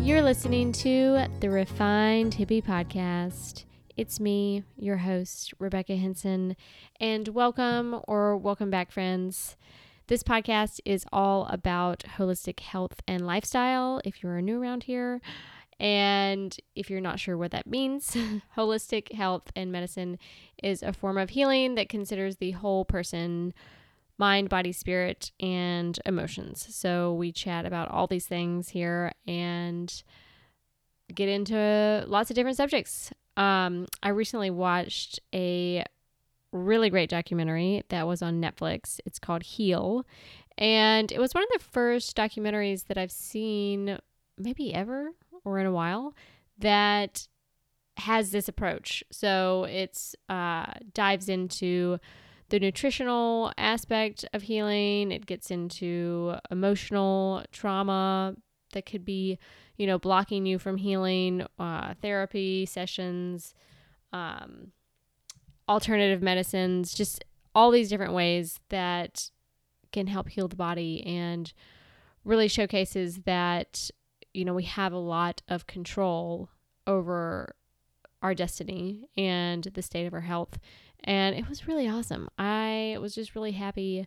You're listening to the Refined Hippie Podcast. It's me, your host, Rebecca Henson, and welcome back, friends. This podcast is all about holistic health and lifestyle, if you're new around here. And if you're not sure what that means, holistic health and medicine is a form of healing that considers the whole person, mind, body, spirit, and emotions. So we chat about all these things here and get into lots of different subjects. I recently watched a really great documentary that was on Netflix. It's called Heal. And it was one of the first documentaries that I've seen maybe ever or in a while that has this approach. So it's dives into the nutritional aspect of healing. It gets into emotional trauma that could be, blocking you from healing, therapy sessions, alternative medicines, just all these different ways that can help heal the body, and really showcases that, we have a lot of control over our destiny and the state of our health. And it was really awesome. I was just really happy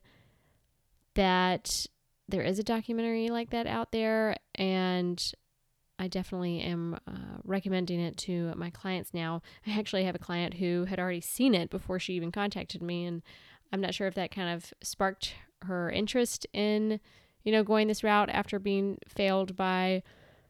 that there is a documentary like that out there, and I definitely am recommending it to my clients now. I actually have a client who had already seen it before she even contacted me, and I'm not sure if that kind of sparked her interest in, going this route after being failed by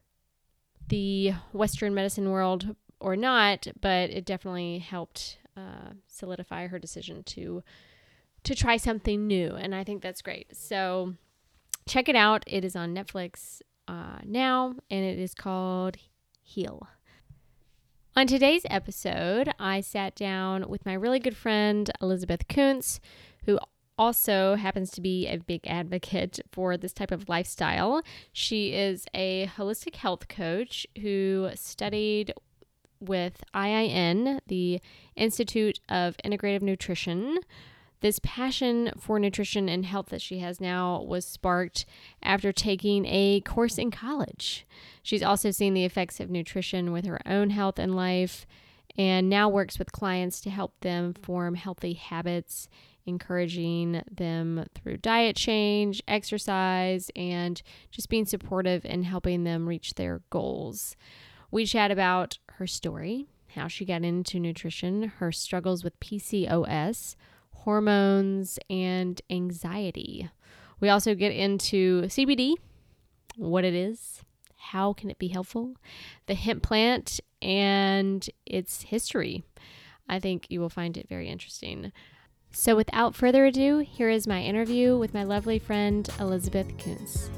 the Western medicine world or not, but it definitely helped solidify her decision to try something new, and I think that's great. So check it out. It is on Netflix now, and it is called Heal. On today's episode, I sat down with my really good friend Elizabeth Kuntz, who also happens to be a big advocate for this type of lifestyle. She is a holistic health coach who studied with IIN, the Institute of Integrative Nutrition. This passion for nutrition and health that she has now was sparked after taking a course in college. She's also seen the effects of nutrition with her own health and life, and now works with clients to help them form healthy habits, encouraging them through diet change, exercise, and just being supportive and helping them reach their goals. We chat about her story, how she got into nutrition, her struggles with PCOS, hormones, and anxiety. We also get into CBD, what it is, how can it be helpful, the hemp plant, and its history. I think you will find it very interesting. So without further ado, here is my interview with my lovely friend Elizabeth Kuntz.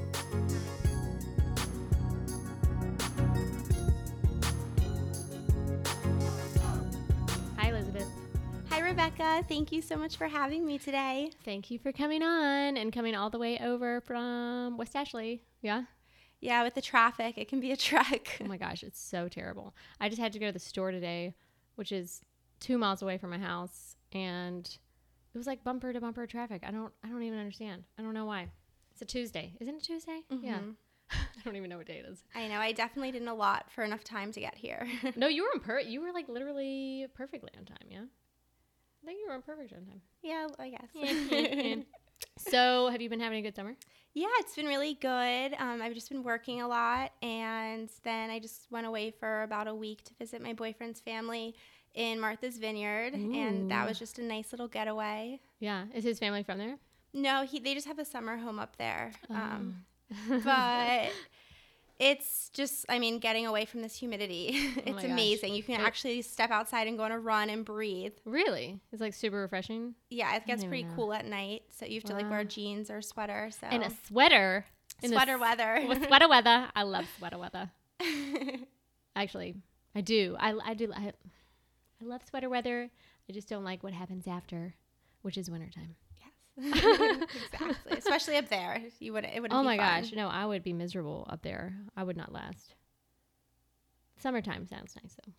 Hi, Elizabeth. Hi, Rebecca. Thank you so much for having me today. Thank you for coming on and coming all the way over from West Ashley. Yeah? Yeah, with the traffic, it can be a trek. Oh my gosh, it's so terrible. I just had to go to the store today, which is 2 miles away from my house, and it was like bumper to bumper traffic. I don't even understand. I don't know why. It's a Tuesday. Isn't it Tuesday? Mm-hmm. Yeah. I don't even know what day it is. I know. I definitely didn't allot for enough time to get here. No, you were you were like literally perfectly on time, yeah? I think you were perfect on time. Yeah, I guess. So, have you been having a good summer? Yeah, it's been really good. I've just been working a lot, and then I just went away for about a week to visit my boyfriend's family in Martha's Vineyard, and that was just a nice little getaway. Yeah. Is his family from there? No, they just have a summer home up there. But it's just, getting away from this humidity. It's amazing. You can actually step outside and go on a run and breathe. Really? It's like super refreshing? Yeah, it gets pretty cool at night. So you have to wear jeans or a sweater. So. And a sweater. Sweater weather. With sweater weather. I love sweater weather. Actually, I do. I love sweater weather. I just don't like what happens after, which is wintertime. Exactly. Especially up there. It wouldn't be fun. Gosh. No, I would be miserable up there. I would not last. Summertime sounds nice though.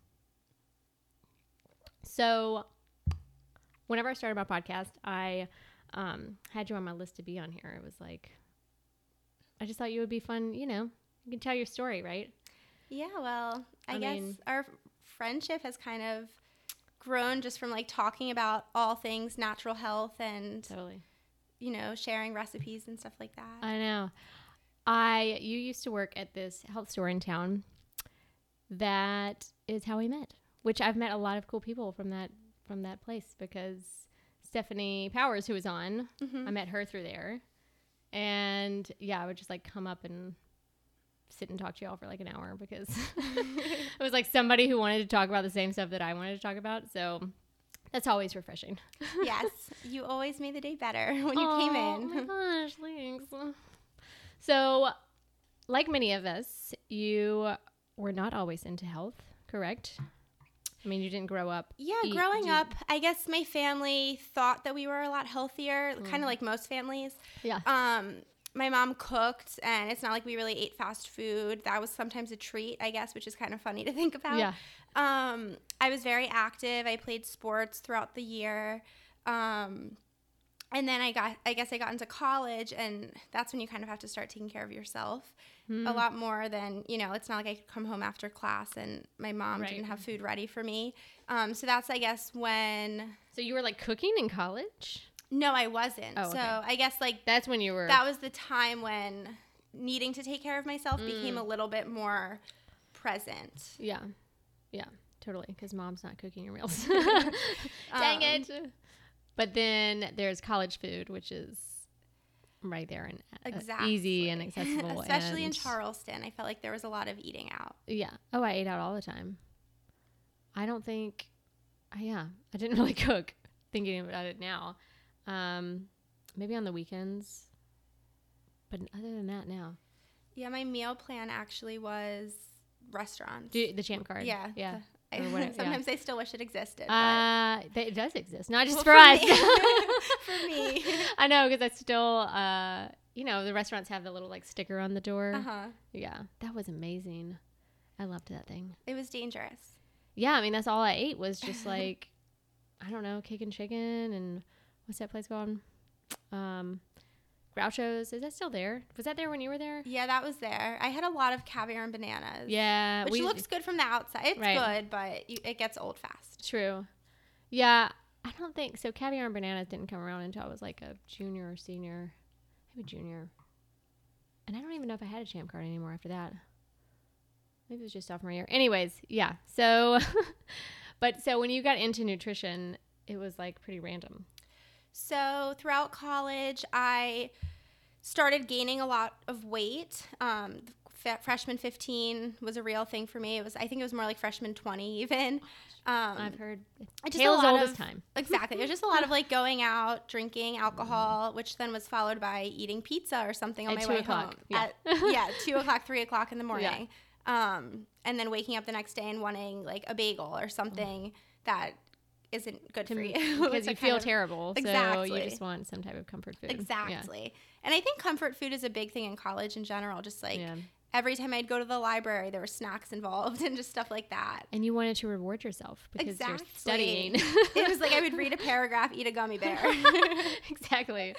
So whenever I started my podcast, I had you on my list to be on here. It was like, I just thought you would be fun, you can tell your story, right? Yeah, well, I guess our friendship has kind of grown just from like talking about all things natural health and Totally. Sharing recipes and stuff like that. I know. You used to work at this health store in town. That is how we met, which I've met a lot of cool people from that place, because Stephanie Powers, who was on, I met her through there. And yeah, I would just like come up and sit and talk to y'all for like an hour, because it was like somebody who wanted to talk about the same stuff that I wanted to talk about. So that's always refreshing. Yes, you always made the day better when you came in. Oh my gosh, thanks. So, like many of us, you were not always into health, correct? I mean, you didn't grow up. Yeah, growing up, I guess my family thought that we were a lot healthier, kind of like most families. Yeah. My mom cooked, and it's not like we really ate fast food. That was sometimes a treat, I guess, which is kind of funny to think about. Yeah. I was very active. I played sports throughout the year. And then I got into college, and that's when you kind of have to start taking care of yourself a lot more than, it's not like I could come home after class and my mom didn't have food ready for me. So that's, I guess, when... So you were like cooking in college? No, I wasn't. Oh, okay. So I guess like... That's when you were... That was the time when needing to take care of myself became a little bit more present. Yeah. Yeah, totally. Because mom's not cooking your meals. Dang it. But then there's college food, which is right there and easy and accessible. Especially in Charleston. I felt like there was a lot of eating out. Yeah. Oh, I ate out all the time. I don't think, I didn't really cook, thinking about it now. Maybe on the weekends. But other than that, now. Yeah, my meal plan actually was restaurants. The Champ card. Yeah. Yeah. Sometimes I still wish it existed. It does exist, not just for us. For me. I know, because I still, the restaurants have the little like sticker on the door. Yeah, that was amazing. I loved that thing. It was dangerous. Yeah, I mean, that's all I ate was just like, I don't know, cake and chicken, and what's that place called? Groucho's. Is that still there? Was that there when you were there? Yeah, that was there. I had a lot of caviar and bananas. Yeah. Which looks good from the outside. It's good, but it gets old fast. True. Yeah. I don't think so. Caviar and bananas didn't come around until I was like a junior or senior. Maybe junior. And I don't even know if I had a Champ card anymore after that. Maybe it was just sophomore year. Anyways, yeah. So, so when you got into nutrition, it was like pretty random. So throughout college, I started gaining a lot of weight. Freshman 15 was a real thing for me. I think it was more like freshman 20 even. I've heard tale as old as time. Exactly. It was just a lot of like going out, drinking alcohol, which then was followed by eating pizza or something on my way home. Yeah. At 2 o'clock, 3 o'clock in the morning. Yeah. And then waking up the next day and wanting like a bagel or something that isn't good for you. Because you feel terrible. Exactly. So you just want some type of comfort food. Exactly. Yeah. And I think comfort food is a big thing in college in general. Just like every time I'd go to the library, there were snacks involved and just stuff like that. And you wanted to reward yourself because you're studying. It was like I would read a paragraph, eat a gummy bear. Exactly.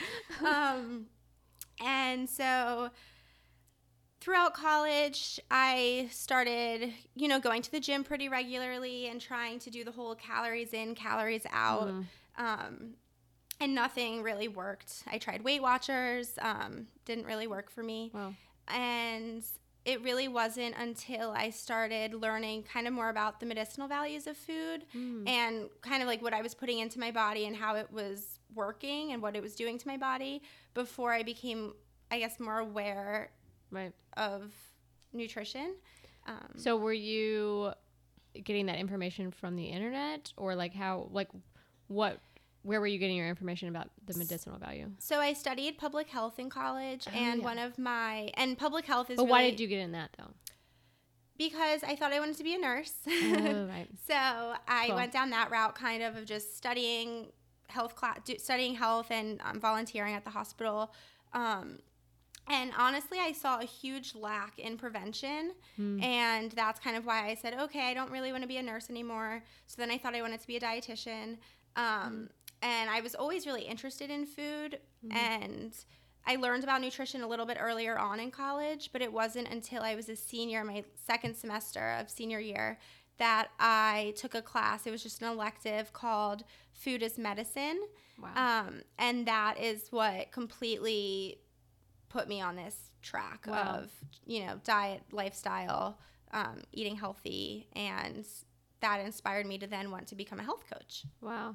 And so throughout college, I started, going to the gym pretty regularly and trying to do the whole calories in, calories out. And nothing really worked. I tried Weight Watchers, didn't really work for me. Wow. And it really wasn't until I started learning kind of more about the medicinal values of food and kind of like what I was putting into my body and how it was working and what it was doing to my body before I became, I guess, more aware of nutrition. So were you getting that information from the internet, or like how, like what, where were you getting your information about the medicinal value? So I studied public health in college, and public health is But why did you get in that though? Because I thought I wanted to be a nurse. Oh, right. So I went down that route kind of just studying health and volunteering at the hospital. And honestly, I saw a huge lack in prevention, and that's kind of why I said, okay, I don't really want to be a nurse anymore. So then I thought I wanted to be a dietitian, and I was always really interested in food, and I learned about nutrition a little bit earlier on in college, but it wasn't until I was a senior, my second semester of senior year, that I took a class. It was just an elective called Food is Medicine. Wow. And that is what completely put me on this track of, diet, lifestyle, eating healthy. And that inspired me to then want to become a health coach. Wow.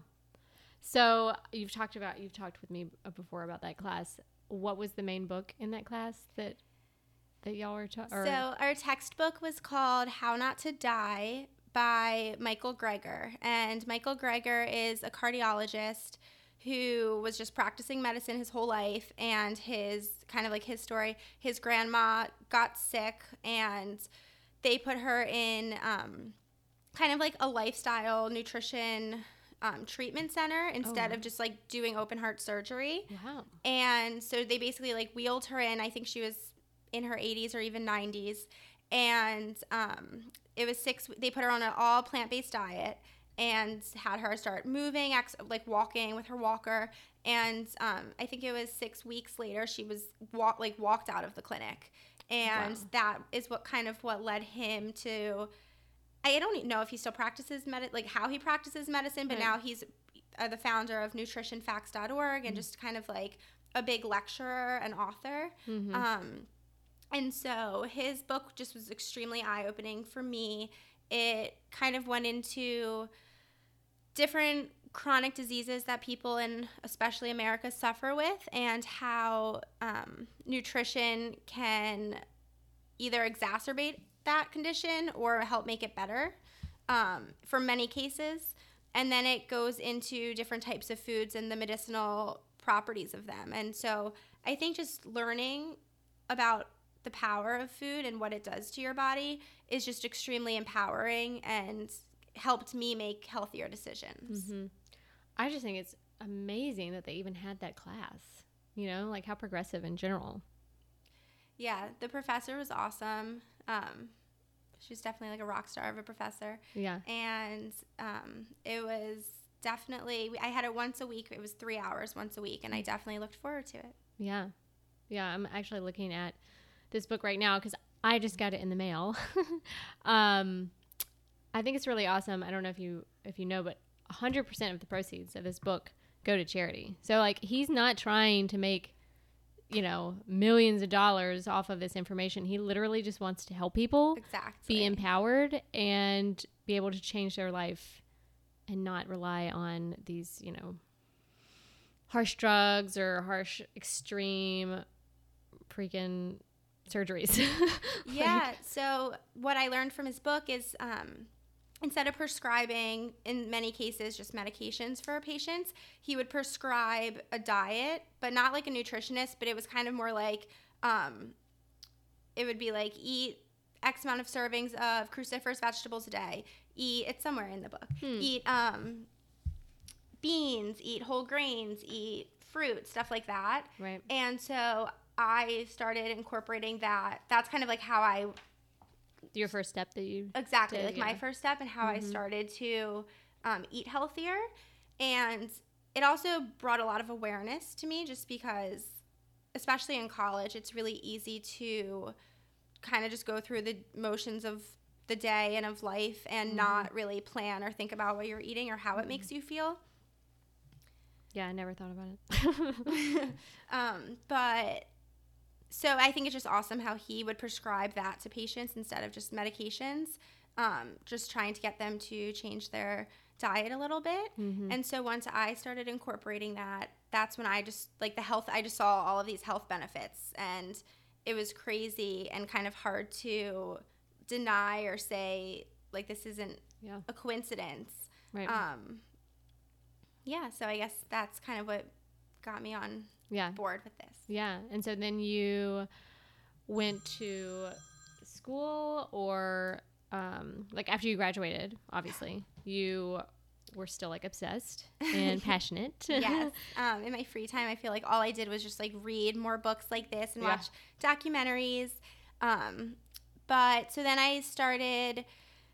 So you've talked with me before about that class. What was the main book in that class that y'all were So our textbook was called How Not to Die by Michael Greger. And Michael Greger is a cardiologist who was just practicing medicine his whole life. And his story, his grandma got sick and they put her in kind of like a lifestyle nutrition treatment center instead of just like doing open heart surgery. Wow. And so they basically like wheeled her in. I think she was in her 80s or even 90s. And it was they put her on an all plant-based diet and had her start moving, like walking with her walker. And I think it was 6 weeks later, she was walked out of the clinic. And that is what led him to, I don't know if he still practices how he practices medicine, but now he's the founder of nutritionfacts.org and just kind of like a big lecturer and author. Mm-hmm. And so his book just was extremely eye-opening for me. It kind of went into different chronic diseases that people in especially America suffer with, and how nutrition can either exacerbate that condition or help make it better for many cases. And then it goes into different types of foods and the medicinal properties of them. And so I think just learning about the power of food and what it does to your body is just extremely empowering and helped me make healthier decisions. Mm-hmm. I just think it's amazing that they even had that class, like how progressive in general. Yeah, the professor was awesome. She's definitely like a rock star of a professor. Yeah. And it was definitely, I had it once a week. It was 3 hours once a week, and I definitely looked forward to it. Yeah. Yeah, I'm actually looking at this book right now because I just got it in the mail. I think it's really awesome. I don't know if you know, but 100% of the proceeds of this book go to charity. So like he's not trying to make millions of dollars off of this information. He literally just wants to help people be empowered and be able to change their life and not rely on these, harsh drugs or harsh extreme freaking surgeries. Yeah. So what I learned from his book is instead of prescribing, in many cases, just medications for patients, he would prescribe a diet, but not like a nutritionist, but it was kind of more like, it would be like, eat X amount of servings of cruciferous vegetables a day. It's somewhere in the book. Eat beans, eat whole grains, eat fruit, stuff like that. Right. And so I started incorporating that. That's kind of like how your first step that you exactly did, my first step and how I started to eat healthier. And it also brought a lot of awareness to me, just because especially in college it's really easy to kind of just go through the motions of the day and of life and not really plan or think about what you're eating or how it makes you feel. Yeah, I never thought about it. But so I think it's just awesome how he would prescribe that to patients instead of just medications, just trying to get them to change their diet a little bit. Mm-hmm. And so once I started incorporating that, that's when I just, like the health, I just saw all of these health benefits, and it was crazy and kind of hard to deny or say, like, this isn't a coincidence. Right. Yeah, so I guess that's kind of what got me on board with this. Yeah, and so then you went to school, or like after you graduated, obviously, you were still like obsessed and passionate. Yes. In my free time, I feel like all I did was just like read more books like this and watch documentaries. But so then I started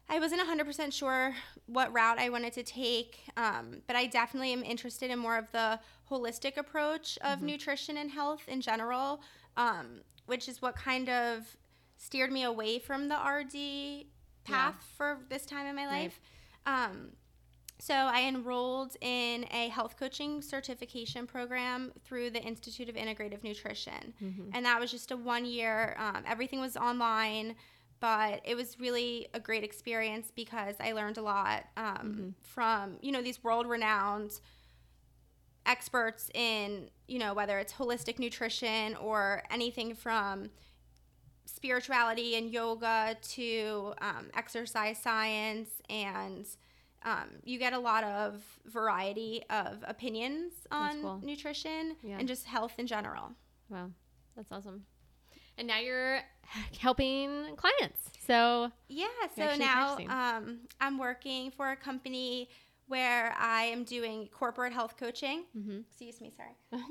I wasn't 100% sure what route I wanted to take, but I definitely am interested in more of the holistic approach of nutrition and health in general, which is what kind of steered me away from the RD path for this time in my life. So I enrolled in a health coaching certification program through the Institute of Integrative Nutrition. And that was just a 1 year. Everything was online, but it was really a great experience because I learned a lot from, these world-renowned experts in, whether it's holistic nutrition or anything from spirituality and yoga to exercise science, and you get a lot of variety of opinions on nutrition and just health in general. Wow, that's awesome. And now you're helping clients. So so now I'm working for a company where I am doing corporate health coaching. Excuse me, sorry.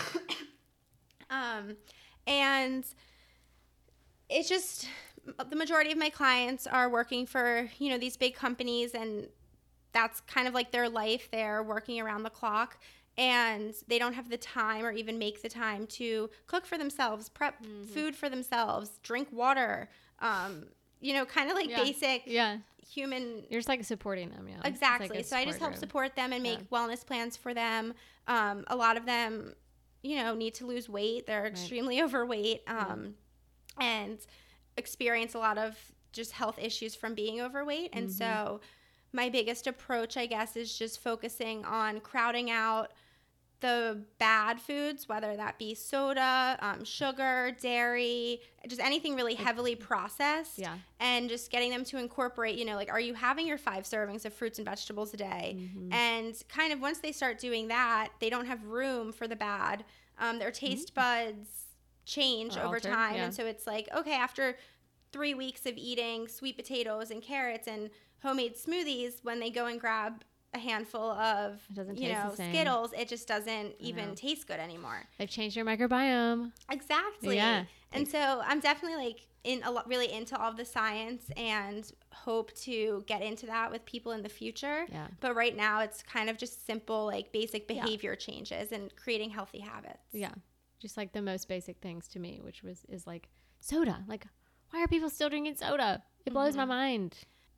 And it's just the majority of my clients are working for, these big companies, and that's kind of like their life. They're working around the clock, and they don't have the time or even make the time to cook for themselves, prep food for themselves, drink water, kind of like basic human. You're just like supporting them. Yeah, exactly. Like so I just help support them and make wellness plans for them. A lot of them, need to lose weight. They're extremely overweight and experience a lot of just health issues from being overweight. And so my biggest approach, I guess, is just focusing on crowding out the bad foods, whether that be soda, sugar, dairy, just anything really heavily processed. And just getting them to incorporate, are you having your 5 servings of fruits and vegetables a day? And kind of once they start doing that, they don't have room for the bad. Their taste buds change over time. And so it's like, okay, after 3 weeks of eating sweet potatoes and carrots and homemade smoothies, when they go and grab a handful of, Skittles, it just doesn't even taste good anymore. They've changed your microbiome. Exactly. Yeah. And so I'm definitely really into all of the science and hope to get into that with people in the future. Yeah. But right now it's kind of just simple, like basic behavior changes and creating healthy habits. Yeah. Just like the most basic things to me, which is like soda. Like, why are people still drinking soda? It blows my mind.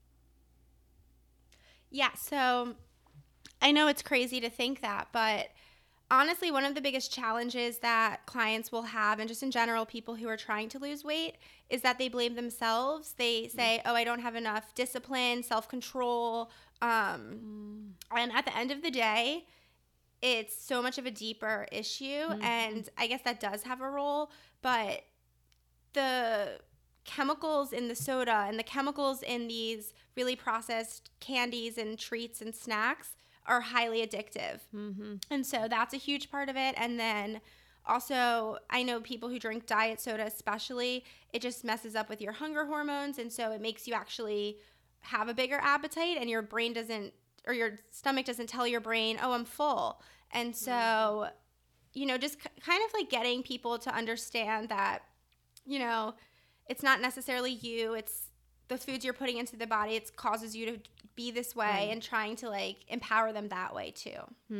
Yeah, so I know it's crazy to think that, but honestly, one of the biggest challenges that clients will have, and just in general, people who are trying to lose weight, is that they blame themselves. They say, I don't have enough discipline, self-control. And at the end of the day, it's so much of a deeper issue. And I guess that does have a role, but the chemicals in the soda and the chemicals in these really processed candies and treats and snacks are highly addictive. And so that's a huge part of it. And then also, I know people who drink diet soda especially, it just messes up with your hunger hormones. And so it makes you actually have a bigger appetite, and your brain doesn't, or your stomach doesn't tell your brain, I'm full. And so, just kind of like getting people to understand that, it's not necessarily you. It's the foods you're putting into the body. It causes you to be this way, and trying to like empower them that way too.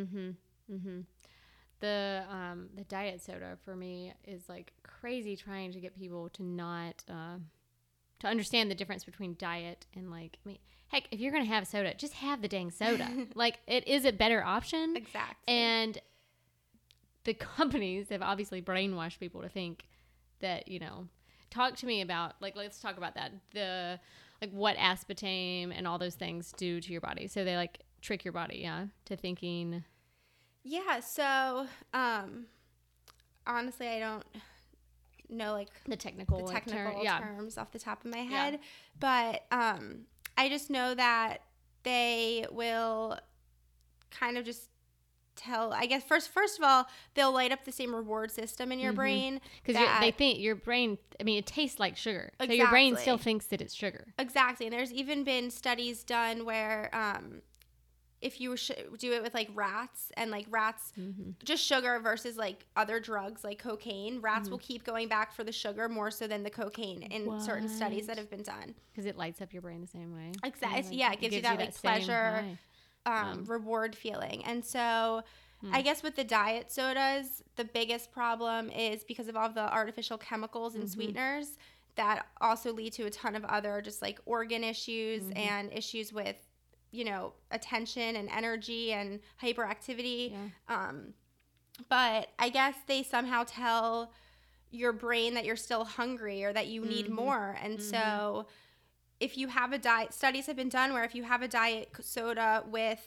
The diet soda for me is like crazy, trying to get people to not to understand the difference between diet and like, I mean, heck, if you're gonna have soda, just have the dang soda. Like, it is a better option. Exactly. And the companies have obviously brainwashed people to think that, talk to me about, like, let's talk about that. The, like, what aspartame and all those things do to your body. So they, like, trick your body, to thinking. Yeah, so, honestly, I don't know, like, the technical terms off the top of my head. But I just know that they will kind of just tell, I guess, first of all, they'll light up the same reward system in your brain, because they think your brain, I mean, it tastes like sugar. Exactly. So your brain still thinks that it's sugar. Exactly. And there's even been studies done where if you do it with like rats and like rats, just sugar versus like other drugs like cocaine, rats will keep going back for the sugar more so than the cocaine in certain studies that have been done. Because it lights up your brain the same way. Exactly. Yeah, it gives you that like pleasure, reward feeling. And so I guess with the diet sodas, the biggest problem is because of all the artificial chemicals and sweeteners that also lead to a ton of other just like organ issues and issues with, you know, attention and energy and hyperactivity. Yeah. But I guess they somehow tell your brain that you're still hungry or that you need more. And so if you have a diet, studies have been done where if you have a diet soda with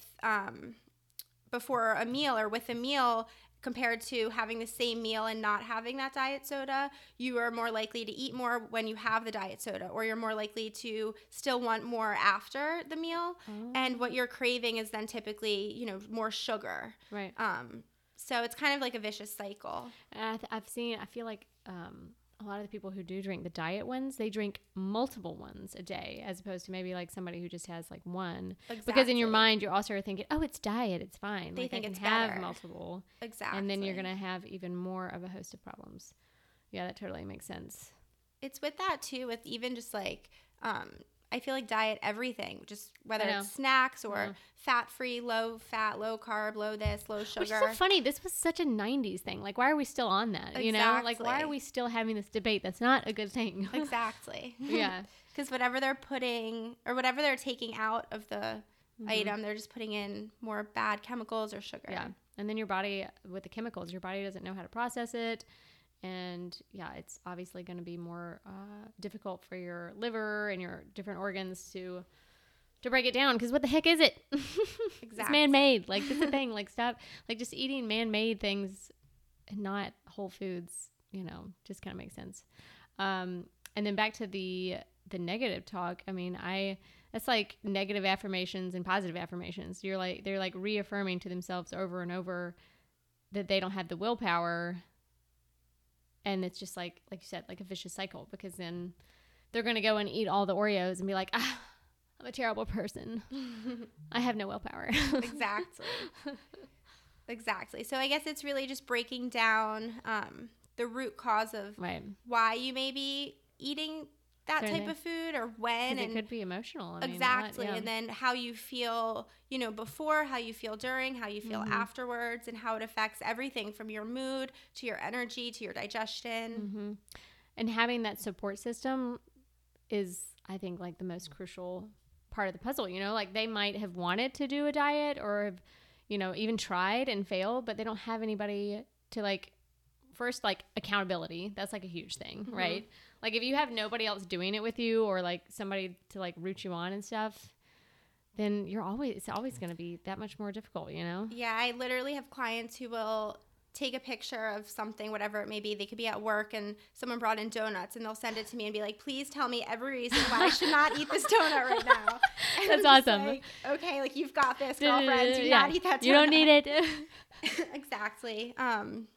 before a meal or with a meal compared to having the same meal and not having that diet soda, you are more likely to eat more when you have the diet soda, or you're more likely to still want more after the meal. And what you're craving is then typically, you know, more sugar. Right. So it's kind of like a vicious cycle. And I feel like a lot of the people who do drink the diet ones, they drink multiple ones a day, as opposed to maybe like somebody who just has like one. Exactly. Because in your mind, you also are thinking, oh, it's diet, it's fine. They like, think I can it's have better. multiple. Exactly. And then you're going to have even more of a host of problems. Yeah, that totally makes sense. It's with that too, with even just like, I feel like diet everything, just whether it's snacks or fat-free, low fat, low carb, low this, low sugar. Which is so funny. This was such a 90s thing. Like, why are we still on that? Exactly. You know? Like, why are we still having this debate? That's not a good thing. Exactly. Yeah. Because whatever they're putting or whatever they're taking out of the item, they're just putting in more bad chemicals or sugar. Yeah. And then your body, with the chemicals, your body doesn't know how to process it. And yeah, it's obviously going to be more difficult for your liver and your different organs to break it down. Because what the heck is it? Exactly. It's man-made. Like, that's the thing. Like, stop. Like, just eating man-made things and not whole foods. You know, just kind of makes sense. And then back to the negative talk. I mean, that's like negative affirmations and positive affirmations. They're like reaffirming to themselves over and over that they don't have the willpower. And it's just like you said, like a vicious cycle, because then they're going to go and eat all the Oreos and be like, I'm a terrible person. I have no willpower. Exactly. So I guess it's really just breaking down the root cause of why you may be eating that type of food or when. And it could be emotional. Exactly. And then how you feel, you know, before, how you feel during, how you feel afterwards, and how it affects everything from your mood to your energy to your digestion. And having that support system is, I think, like the most crucial part of the puzzle. You know, like they might have wanted to do a diet or have, you know, even tried and failed, but they don't have anybody to like, first, like accountability. That's like a huge thing, right? Like if you have nobody else doing it with you or like somebody to like root you on and stuff, then it's always going to be that much more difficult, you know? Yeah, I literally have clients who will take a picture of something, whatever it may be. They could be at work and someone brought in donuts and they'll send it to me and be like, please tell me every reason why I should not eat this donut right now. And that's awesome. Like, okay, like you've got this, girlfriend. Do not eat that donut. You don't need it. Exactly. Sorry,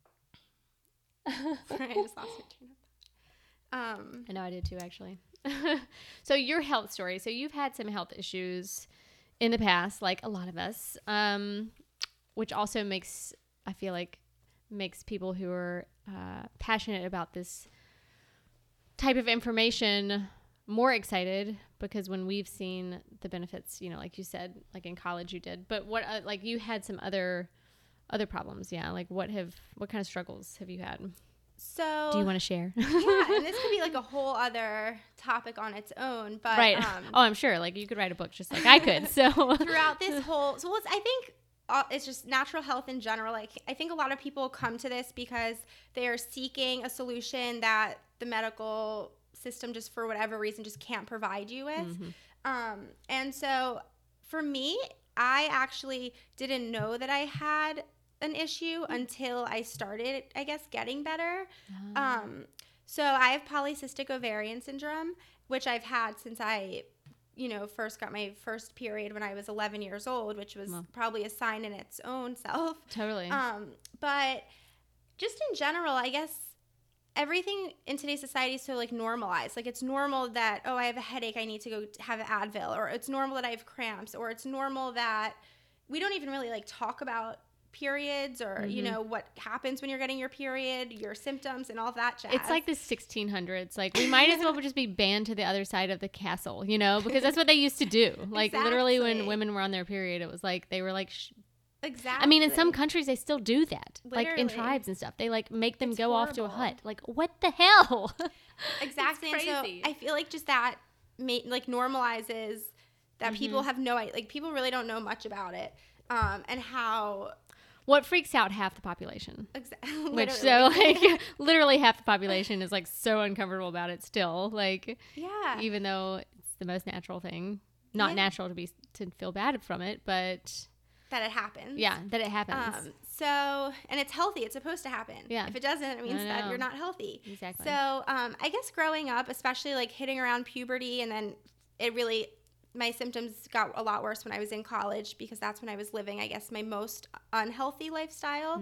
I just lost my train of thought. I know I did too, actually. So your health story. So you've had some health issues in the past, like a lot of us, which also makes people who are passionate about this type of information more excited, because when we've seen the benefits, you know, like you said, like in college you did, but what like you had some other problems. Yeah. Like what kind of struggles have you had? So do you want to share? Yeah, and this could be like a whole other topic on its own, but right. I'm sure like you could write a book just like I could. So throughout this whole, I think it's just natural health in general. Like I think a lot of people come to this because they are seeking a solution that the medical system just for whatever reason just can't provide you with. And so for me, I actually didn't know that I had an issue until I started, I guess, getting better. So I have polycystic ovarian syndrome, which I've had since I, you know, first got my first period when I was 11 years old, which was probably a sign in its own self. Totally. But just in general, I guess everything in today's society is so like normalized. Like it's normal that, oh, I have a headache, I need to go have an Advil, or it's normal that I have cramps, or it's normal that we don't even really like talk about periods or you know what happens when you're getting your period, your symptoms and all that jazz. It's like the 1600s. Like we might as well just be banned to the other side of the castle, you know, because that's what they used to do. Like literally when women were on their period, it was like they were like exactly. I mean, in some countries they still do that. Literally. Like in tribes and stuff. They like make them go horrible. off to a hut. Like what the hell? Exactly. It's and crazy. so I feel like just that like normalizes that people have no idea. Like people really don't know much about it. And how what freaks out half the population. Which literally. so like literally half the population is like so uncomfortable about it still. Like yeah. even though it's the most natural thing. Not natural to feel bad from it, but that it happens. Yeah, that it happens. So, and it's healthy. It's supposed to happen. Yeah. If it doesn't, it means that you're not healthy. Exactly. So, I guess growing up, especially like hitting around puberty, and then my symptoms got a lot worse when I was in college because that's when I was living, I guess, my most unhealthy lifestyle.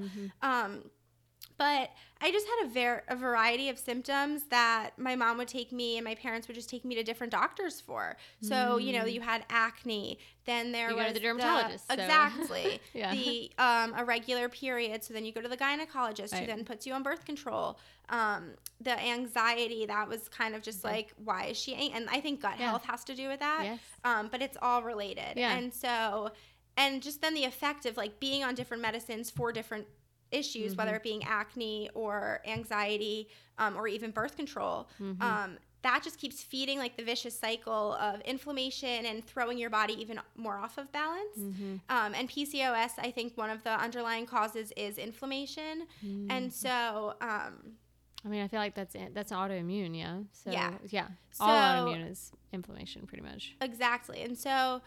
But I just had a variety of symptoms that my mom would take me and my parents would just take me to different doctors for. So, you know, you had acne, then there was go to the dermatologist. Exactly. Yeah. The irregular period, so then you go to the gynecologist who then puts you on birth control. The anxiety, that was kind of just like, why is she and I think gut health has to do with that. Yes. But it's all related. Yeah. And so, and just then the effect of like being on different medicines for different issues, whether it being acne or anxiety, or even birth control, that just keeps feeding like the vicious cycle of inflammation and throwing your body even more off of balance. And PCOS, I think one of the underlying causes is inflammation. And so, I mean, I feel like that's autoimmune, yeah. So yeah, so, all autoimmune is inflammation, pretty much. Exactly. And so,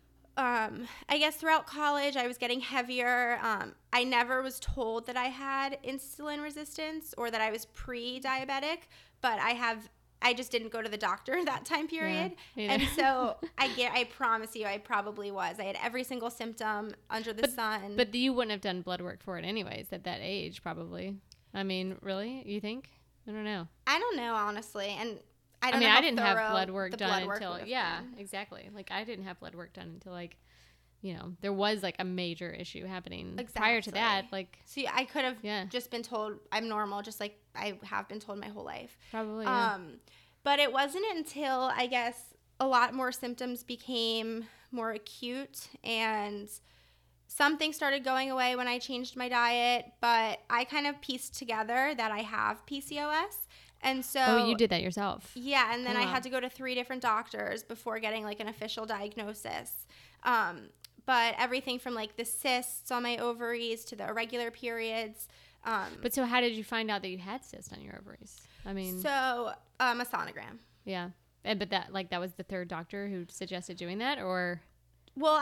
I guess throughout college, I was getting heavier. I never was told that I had insulin resistance or that I was pre-diabetic, but I just didn't go to the doctor that time period. Yeah, and so I promise you, I probably was. I had every single symptom under the sun. But you wouldn't have done blood work for it anyways at that age, probably. I mean, really? You think? I don't know. I don't know, honestly. And I didn't have blood work done until exactly. Like I didn't have blood work done until like, you know, there was like a major issue happening prior to that. Like, see, I could have just been told I'm normal, just like I have been told my whole life. Probably. But it wasn't until I guess a lot more symptoms became more acute and something started going away when I changed my diet. But I kind of pieced together that I have PCOS. And so you did that yourself. Yeah, and then I had to go to 3 different doctors before getting like an official diagnosis. But everything from like the cysts on my ovaries to the irregular periods. But so how did you find out that you had cysts on your ovaries? I mean, so a sonogram. Yeah, but that was the 3rd doctor who suggested doing that, or? Well,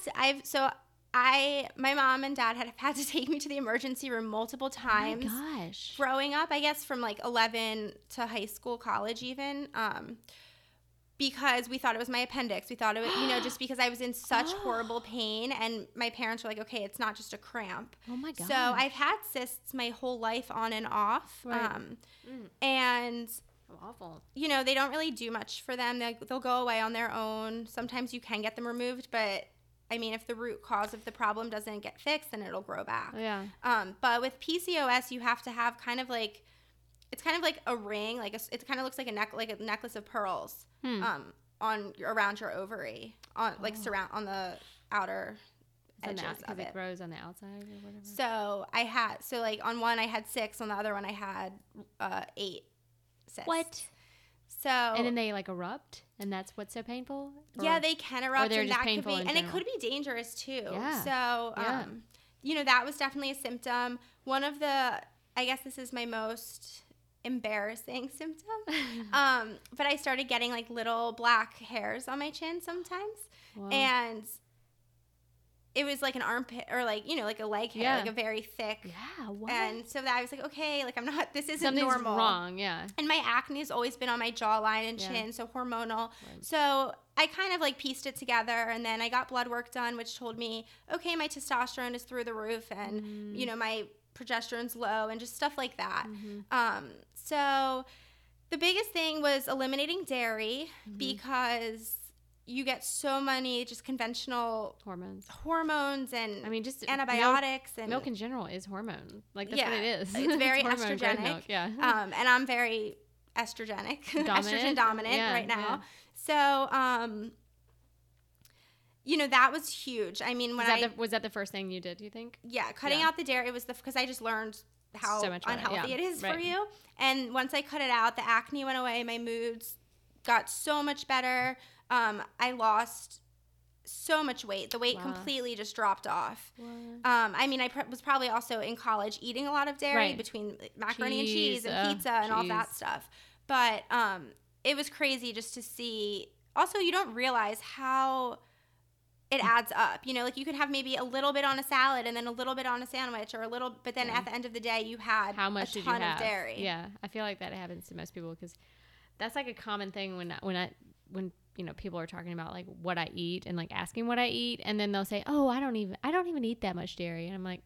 my mom and dad have had to take me to the emergency room multiple times. Oh my gosh. Growing up, I guess from like 11 to high school, college even, because we thought it was my appendix. We thought it was, you know, just because I was in such horrible pain, and my parents were like, okay, it's not just a cramp. Oh my god. So I've had cysts my whole life on and off. Right. And awful. You know, they don't really do much for them. They'll go away on their own. Sometimes you can get them removed, but I mean, if the root cause of the problem doesn't get fixed, then it'll grow back. Yeah. But with PCOS, you have to have kind of like a ring, it kind of looks like a necklace of pearls, around your ovary, surround on the outer edges of it. Because it grows on the outside or whatever. So on one I had 6, on the other one I had 8 cysts. What? So and then they like erupt, and that's what's so painful? Yeah, they can erupt, or they're and just that painful could be, and it could be dangerous too. Yeah. So, you know, that was definitely a symptom. One of the, I guess this is my most embarrassing symptom. But I started getting like little black hairs on my chin sometimes. Whoa. And it was like an armpit or like, you know, like a leg hair, like a very thick. Yeah. What? And so that I was like, okay, like this isn't Something's normal. Wrong. Yeah. And my acne has always been on my jawline and chin, so hormonal. Right. So I kind of like pieced it together, and then I got blood work done, which told me, okay, my testosterone is through the roof, and you know, my progesterone's low, and just stuff like that. So the biggest thing was eliminating dairy because you get so many just conventional hormones and I mean, just antibiotics milk in general is hormone. Like that's what it is. It's very it's estrogenic. Milk, yeah. And I'm very estrogenic, estrogen dominant right now. Yeah. So, that was huge. I mean, was that the first thing you did, do you think? Yeah, cutting out the dairy was because I just learned how unhealthy it is for you. And once I cut it out, the acne went away. My moods got so much better. I lost so much weight. The weight completely just dropped off. I mean, I was probably also in college eating a lot of dairy between macaroni and cheese and pizza and all that stuff. But it was crazy just to see. Also, you don't realize how it adds up. Like you could have maybe a little bit on a salad and then a little bit on a sandwich or a little, but then at the end of the day you had how much a ton of dairy. Yeah, I feel like that happens to most people because that's like a common thing when people are talking about like what I eat and like asking what I eat, and then they'll say, "Oh, I don't even eat that much dairy," and I'm like,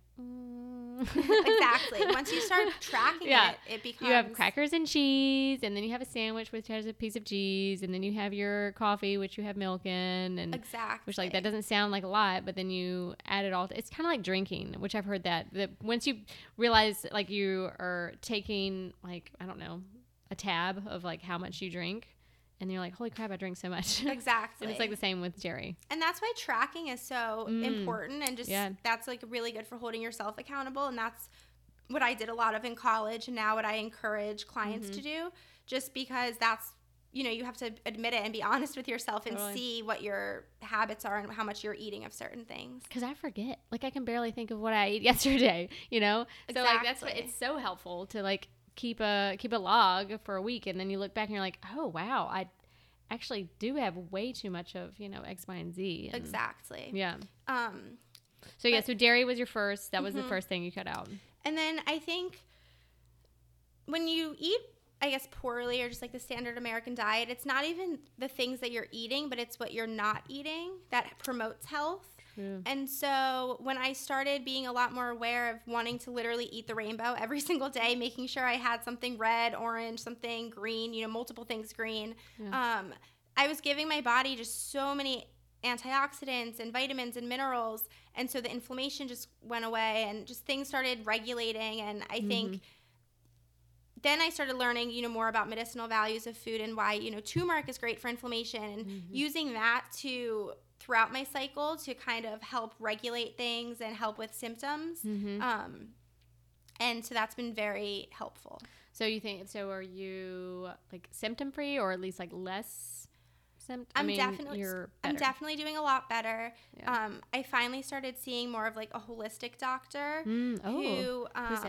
Exactly. Once you start tracking it becomes. You have crackers and cheese, and then you have a sandwich which has a piece of cheese, and then you have your coffee which you have milk in, and which like that doesn't sound like a lot, but then you add it all. It's kind of like drinking, which I've heard that once you realize like you are taking like I don't know a tab of like how much you drink. And you're like, holy crap, I drink so much. Exactly. And it's like the same with dairy. And that's why tracking is so important. And just that's like really good for holding yourself accountable. And that's what I did a lot of in college. And now what I encourage clients to do, just because that's, you have to admit it and be honest with yourself and see what your habits are and how much you're eating of certain things. Because I forget. Like I can barely think of what I ate yesterday, So like that's what it's so helpful to like keep a log for a week, and then you look back and you're like, oh wow, I actually do have way too much of X, Y, and Z. And exactly. Yeah. So dairy was your first. That was the first thing you cut out. And then I think when you eat, I guess, poorly or just like the standard American diet, it's not even the things that you're eating, but it's what you're not eating that promotes health. Yeah. And so when I started being a lot more aware of wanting to literally eat the rainbow every single day, making sure I had something red, orange, something green, multiple things green, I was giving my body just so many antioxidants and vitamins and minerals. And so the inflammation just went away and just things started regulating. And I think then I started learning, more about medicinal values of food and why, turmeric is great for inflammation and using that throughout my cycle to kind of help regulate things and help with symptoms. And so that's been very helpful. So are you like symptom free or at least like less symptom? I'm definitely doing a lot better. Yeah. I finally started seeing more of like a holistic doctor. Who's that?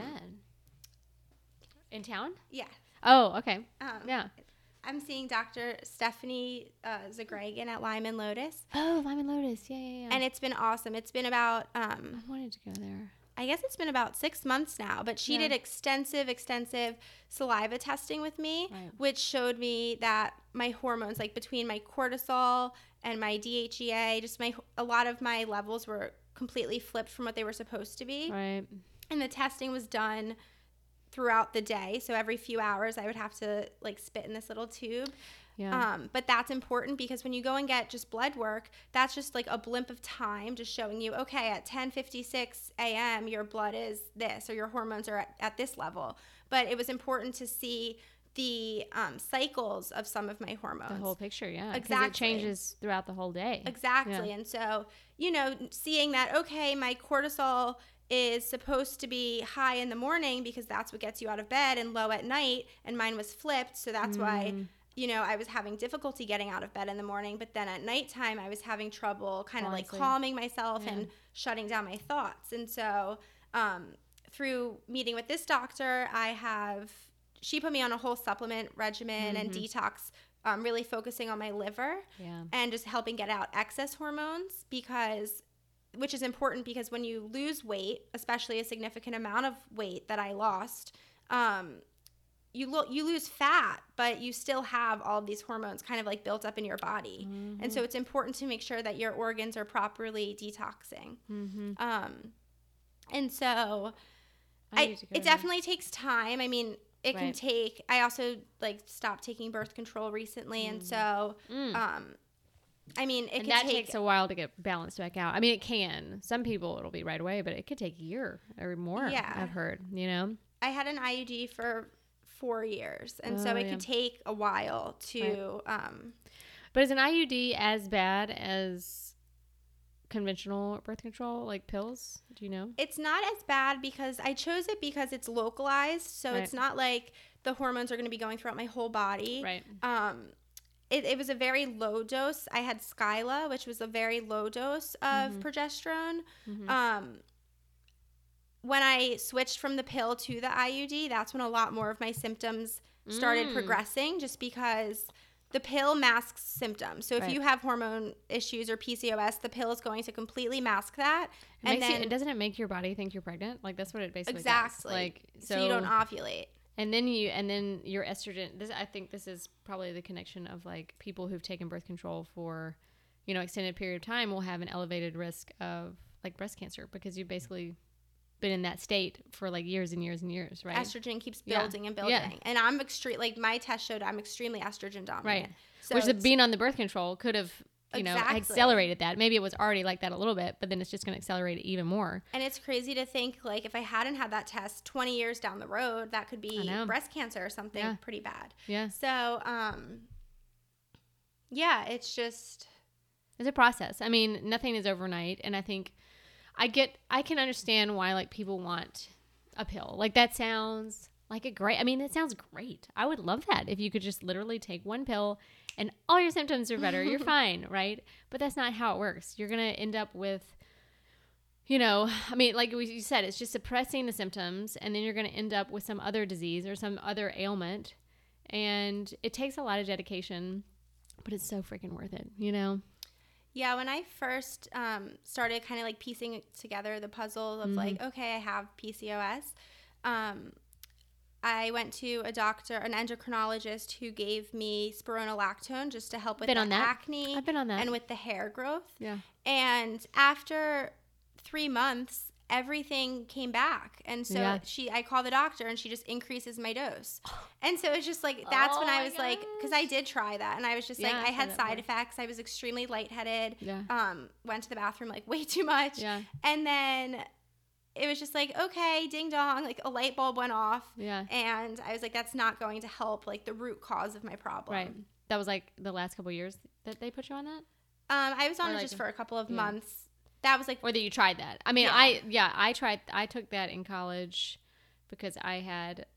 In town? Yeah. Oh, okay. Yeah. I'm seeing Dr. Stephanie Zagragan at Lyman Lotus. Oh, Lyman Lotus. Yeah. And it's been awesome. It's been about... I wanted to go there. I guess it's been about 6 months now, but she did extensive saliva testing with me, which showed me that my hormones, like between my cortisol and my DHEA, a lot of my levels were completely flipped from what they were supposed to be. Right. And the testing was done throughout the day. So every few hours I would have to like spit in this little tube. Yeah. But that's important because when you go and get just blood work, that's just like a blimp of time just showing you, okay, at 10:56 a.m. your blood is this or your hormones are at this level. But it was important to see the cycles of some of my hormones. The whole picture, yeah. Exactly. Because it changes throughout the whole day. Exactly. Yeah. And so, seeing that, okay, my cortisol is supposed to be high in the morning because that's what gets you out of bed and low at night, and mine was flipped, so that's why I was having difficulty getting out of bed in the morning, but then at nighttime I was having trouble kind of like calming myself and shutting down my thoughts. And so through meeting with this doctor, she put me on a whole supplement regimen and detox, really focusing on my liver and just helping get out excess hormones which is important because when you lose weight, especially a significant amount of weight that I lost, you lose fat, but you still have all of these hormones kind of like built up in your body. And so it's important to make sure that your organs are properly detoxing. And so It definitely takes time. I mean, it can take, I also like stopped taking birth control recently. And so, I mean, it that takes a while to get balanced back out. I mean, it can. Some people it'll be right away, but it could take a year or more. Yeah. I've heard, you know. I had an IUD for 4 years, and so it could take a while to. But is an IUD as bad as conventional birth control, like pills? Do you know? It's not as bad because I chose it because it's localized, so it's not like the hormones are going to be going throughout my whole body. Right. It was a very low dose. I had Skyla, which was a very low dose of progesterone. When I switched from the pill to the IUD, that's when a lot more of my symptoms started progressing, just because the pill masks symptoms. So if you have hormone issues or PCOS, the pill is going to completely mask that. Doesn't it make your body think you're pregnant? Like, that's what it basically does. Like, so you don't ovulate. And then your estrogen. I think this is probably the connection of like people who've taken birth control for, extended period of time will have an elevated risk of like breast cancer, because you've basically been in that state for like years and years and years, right? Estrogen keeps building and building. Yeah. And I'm my test showed I'm extremely estrogen dominant. Right. So which being on the birth control could have, accelerated that. Maybe it was already like that a little bit, but then it's just going to accelerate it even more. And it's crazy to think, like, if I hadn't had that test 20 years down the road, that could be breast cancer or something pretty bad. Yeah. So, it's a process. I mean, nothing is overnight. And I think I can understand why like people want a pill. Like, that sounds like it sounds great. I would love that if you could just literally take one pill and all your symptoms are better. You're fine, right? But that's not how it works. You're going to end up with, like you said, it's just suppressing the symptoms, and then you're going to end up with some other disease or some other ailment. And it takes a lot of dedication, but it's so freaking worth it, Yeah, when I first started kind of like piecing together the puzzle of like, okay, I have PCOS, I went to a doctor, an endocrinologist, who gave me spironolactone just to help with the acne. I've been on that. And with the hair growth. Yeah. And after 3 months, everything came back. And so I call the doctor and she just increases my dose. And so it's just like, that's when I was like, because I did try that. And I was just like, I had side effects. I was extremely lightheaded. Yeah. Went to the bathroom like way too much. Yeah. And then it was just like, okay, ding dong, like a light bulb went off. Yeah. And I was like, that's not going to help like the root cause of my problem. Right. That was like the last couple of years that they put you on that? I was on it just for a couple of months. That was like, or that you tried that. I mean, I took that in college because I had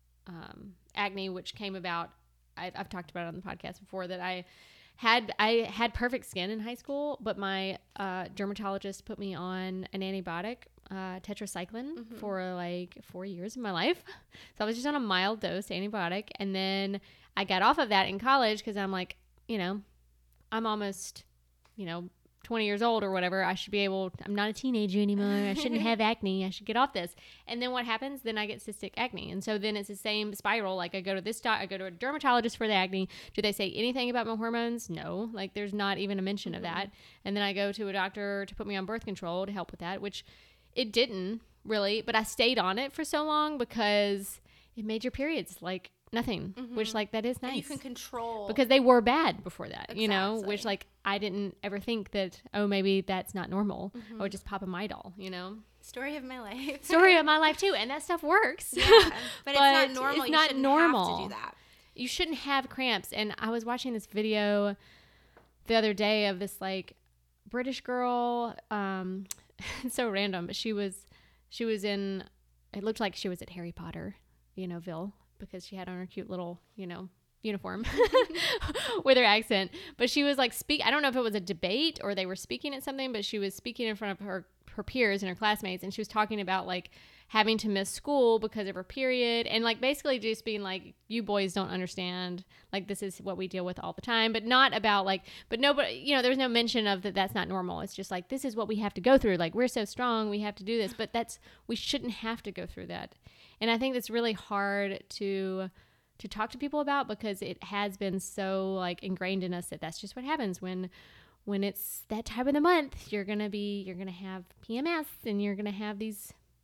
acne, which came about. I've talked about it on the podcast before, that I had perfect skin in high school, but my dermatologist put me on an antibiotic, tetracycline, for like 4 years of my life. So I was just on a mild dose antibiotic, and then I got off of that in college because I'm like, I'm almost, 20 years old or whatever. I'm not a teenager anymore. I shouldn't have acne. I should get off this. And then what happens? Then I get cystic acne. And so then it's the same spiral. Like, I go to a dermatologist for the acne. Do they say anything about my hormones? No. Like, there's not even a mention of that. And then I go to a doctor to put me on birth control to help with that, which it didn't really, but I stayed on it for so long because it made your periods like nothing, which like that is nice. And you can control, because they were bad before that, which like I didn't ever think that, maybe that's not normal. I would just pop a Midol, Story of my life. Story of my life too, and that stuff works. Yeah, but it's not normal. It's not normal. Have to do that. You shouldn't have cramps. And I was watching this video the other day of this like British girl. It's so random, but she was in. It looked like she was at Harry Potter, Ville, because she had on her cute little, uniform with her accent. But she was like I don't know if it was a debate or they were speaking at something, but she was speaking in front of her peers and her classmates, and she was talking about like having to miss school because of her period, and like basically just being like, you boys don't understand, like this is what we deal with all the time, but not about like, but nobody, there's no mention of that's not normal. It's just like, this is what we have to go through. Like, we're so strong, we have to do this, but we shouldn't have to go through that. And I think that's really hard to talk to people about, because it has been so like ingrained in us that that's just what happens when it's that time of the month. You're gonna have PMS, and you're gonna have these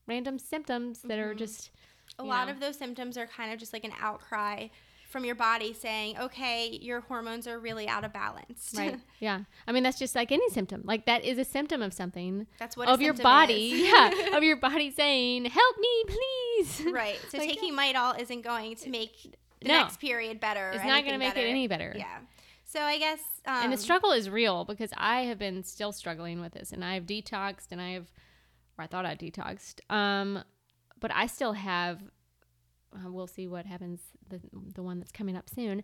random symptoms that are just a lot of those symptoms are kind of just like an outcry from your body saying, okay, your hormones are really out of balance. Right. Yeah. I mean, that's just like any symptom. Like that is a symptom of something. That's what of a your symptom body. is. Yeah. Of your body saying, help me, please. Right. So like, taking Midol isn't going to make the No. next period better. It's not going to make it any better. Yeah. So I guess. And the struggle is real because I have been still struggling with this, and I have detoxed, and I thought I detoxed. But I still have. We'll see what happens. The one that's coming up soon.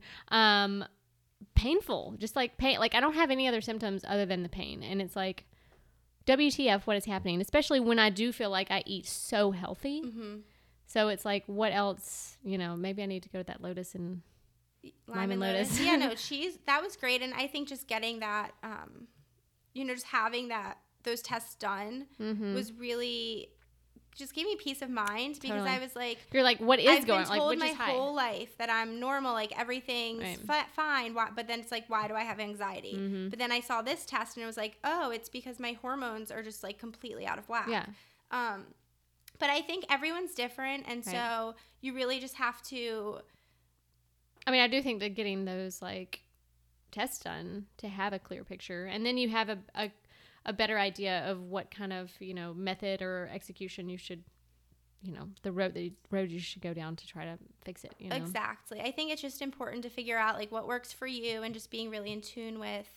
Painful, just like pain. Like I don't have any other symptoms other than the pain, and it's like, WTF? What is happening? Especially when I do feel like I eat so healthy. Mm-hmm. So it's like, what else? Maybe I need to go to that Lotus and lime and lotus. Yeah, no, that was great, and I think just getting that, just having those tests done was really just gave me peace of mind because Totally. I was like, you're like, what is I've going been on? told Like, which my is high? whole life that I'm normal, like everything's fine. But then it's like, why do I have anxiety? Mm-hmm. But then I saw this test and it was like, oh, it's because my hormones are just like completely out of whack. Yeah. But I think everyone's different, and so you really just have to. I mean, I do think that getting those like tests done to have a clear picture, and then you have a better idea of what kind of method or execution you should, the road you should go down to try to fix it. Exactly. I think it's just important to figure out like what works for you, and just being really in tune with,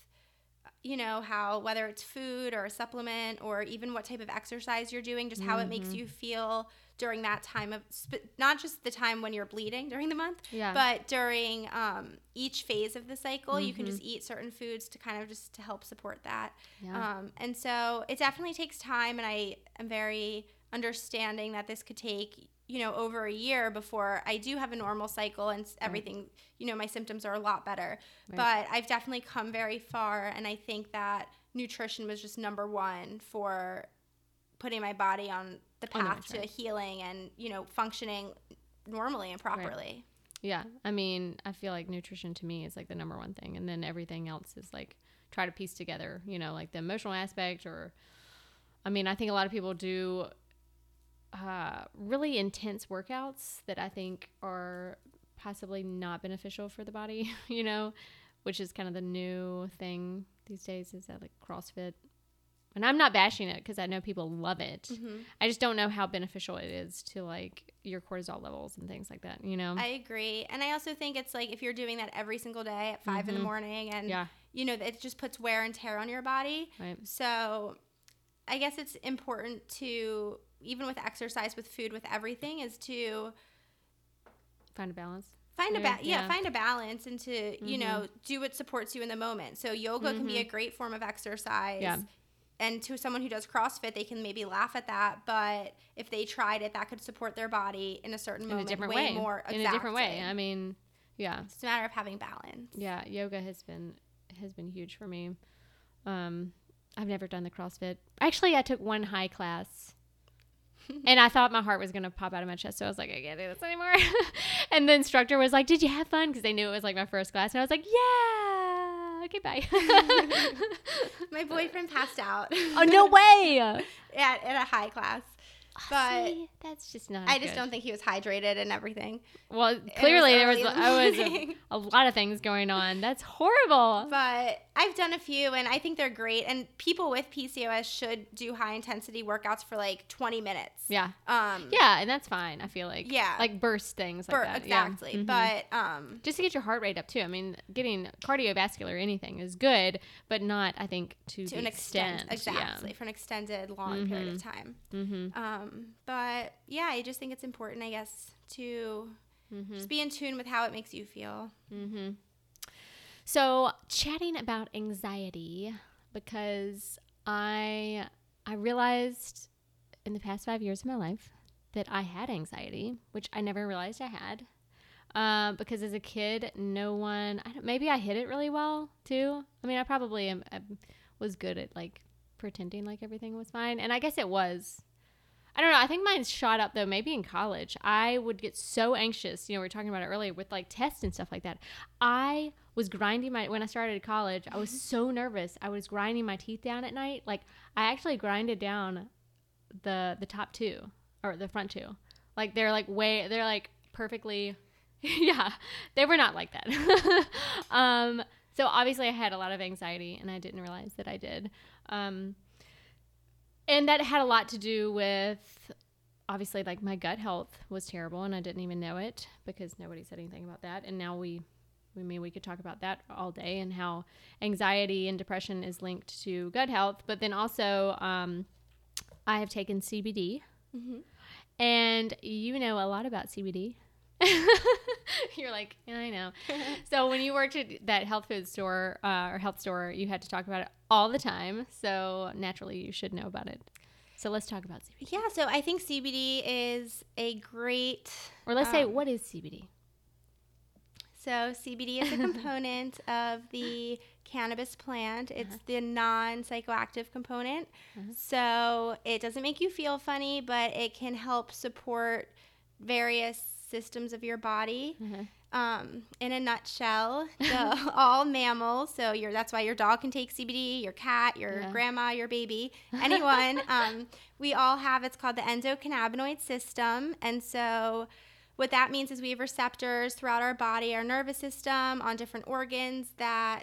how whether it's food or a supplement or even what type of exercise you're doing, just how it makes you feel during that time of not just the time when you're bleeding during the month, but during each phase of the cycle. You can just eat certain foods to kind of just to help support that. And so it definitely takes time, and I am very understanding that this could take over a year before I do have a normal cycle and everything, my symptoms are a lot better. But I've definitely come very far, and I think that nutrition was just number one for putting my body on the path to healing and, functioning normally and properly. Yeah. I mean, I feel like nutrition to me is like the number one thing. And then everything else is like try to piece together, like the emotional aspect I think a lot of people do really intense workouts that I think are possibly not beneficial for the body, which is kind of the new thing these days, is that like CrossFit. And I'm not bashing it because I know people love it. I just don't know how beneficial it is to like your cortisol levels and things like that, I agree. And I also think it's like if you're doing that every single day at 5 in the morning and, it just puts wear and tear on your body. Right. So I guess it's important to, even with exercise, with food, with everything, is to find a balance. Find a balance and to, do what supports you in the moment. So yoga can be a great form of exercise. Yeah. And to someone who does CrossFit, they can maybe laugh at that, but if they tried it, that could support their body in a certain moment, in a different way more. In a different way. I mean, yeah. It's a matter of having balance. Yeah, yoga has been huge for me. I've never done the CrossFit. Actually, I took one high class. And I thought my heart was going to pop out of my chest. So I was like, I can't do this anymore. And the instructor was like, did you have fun? Because they knew it was like my first class. And I was like, yeah. Okay, bye. My boyfriend passed out. Oh, no way. At a high class. But see, that's just not I just don't think he was hydrated and everything. Well, clearly there was a lot of things going on. That's horrible. But I've done a few, and I think they're great. And people with PCOS should do high intensity workouts for like 20 minutes. Yeah. Yeah, and that's fine. I feel like. Yeah. Like burst things like that. Exactly. Yeah. But just to get your heart rate up too. I mean, getting cardiovascular anything is good, but not, I think, to an extent. Exactly. Yeah. For an extended long period of time. But yeah, I just think it's important, I guess, to just be in tune with how it makes you feel. So chatting about anxiety, because I realized in the past 5 years of my life that I had anxiety, which I never realized I had. Because as a kid, maybe I hid it really well too. I mean, I probably was good at like pretending like everything was fine. And I guess it was. I don't know. I think mine shot up though. Maybe in college, I would get so anxious. We were talking about it earlier with like tests and stuff like that. I was grinding when I started college, I was so nervous. I was grinding my teeth down at night. Like I actually grinded down the top two or the front two. Like they're like perfectly, yeah, they were not like that. So obviously I had a lot of anxiety and I didn't realize that I did. And that had a lot to do with, obviously, like my gut health was terrible and I didn't even know it because nobody said anything about that. And now we could talk about that all day and how anxiety and depression is linked to gut health. But then also, I have taken CBD, and you know a lot about CBD. You're like, yeah, I know. So when you worked at that health food store or health store, you had to talk about it all the time. So naturally, you should know about it. So let's talk about CBD. Yeah, so I think CBD is a great... Or let's say, what is CBD? So CBD is a component of the cannabis plant. It's the non-psychoactive component. So it doesn't make you feel funny, but it can help support various systems of your body. In a nutshell, all mammals, so that's why your dog can take CBD, your cat, your grandma, your baby, anyone, we all have, it's called the endocannabinoid system. And so what that means is we have receptors throughout our body, our nervous system, on different organs that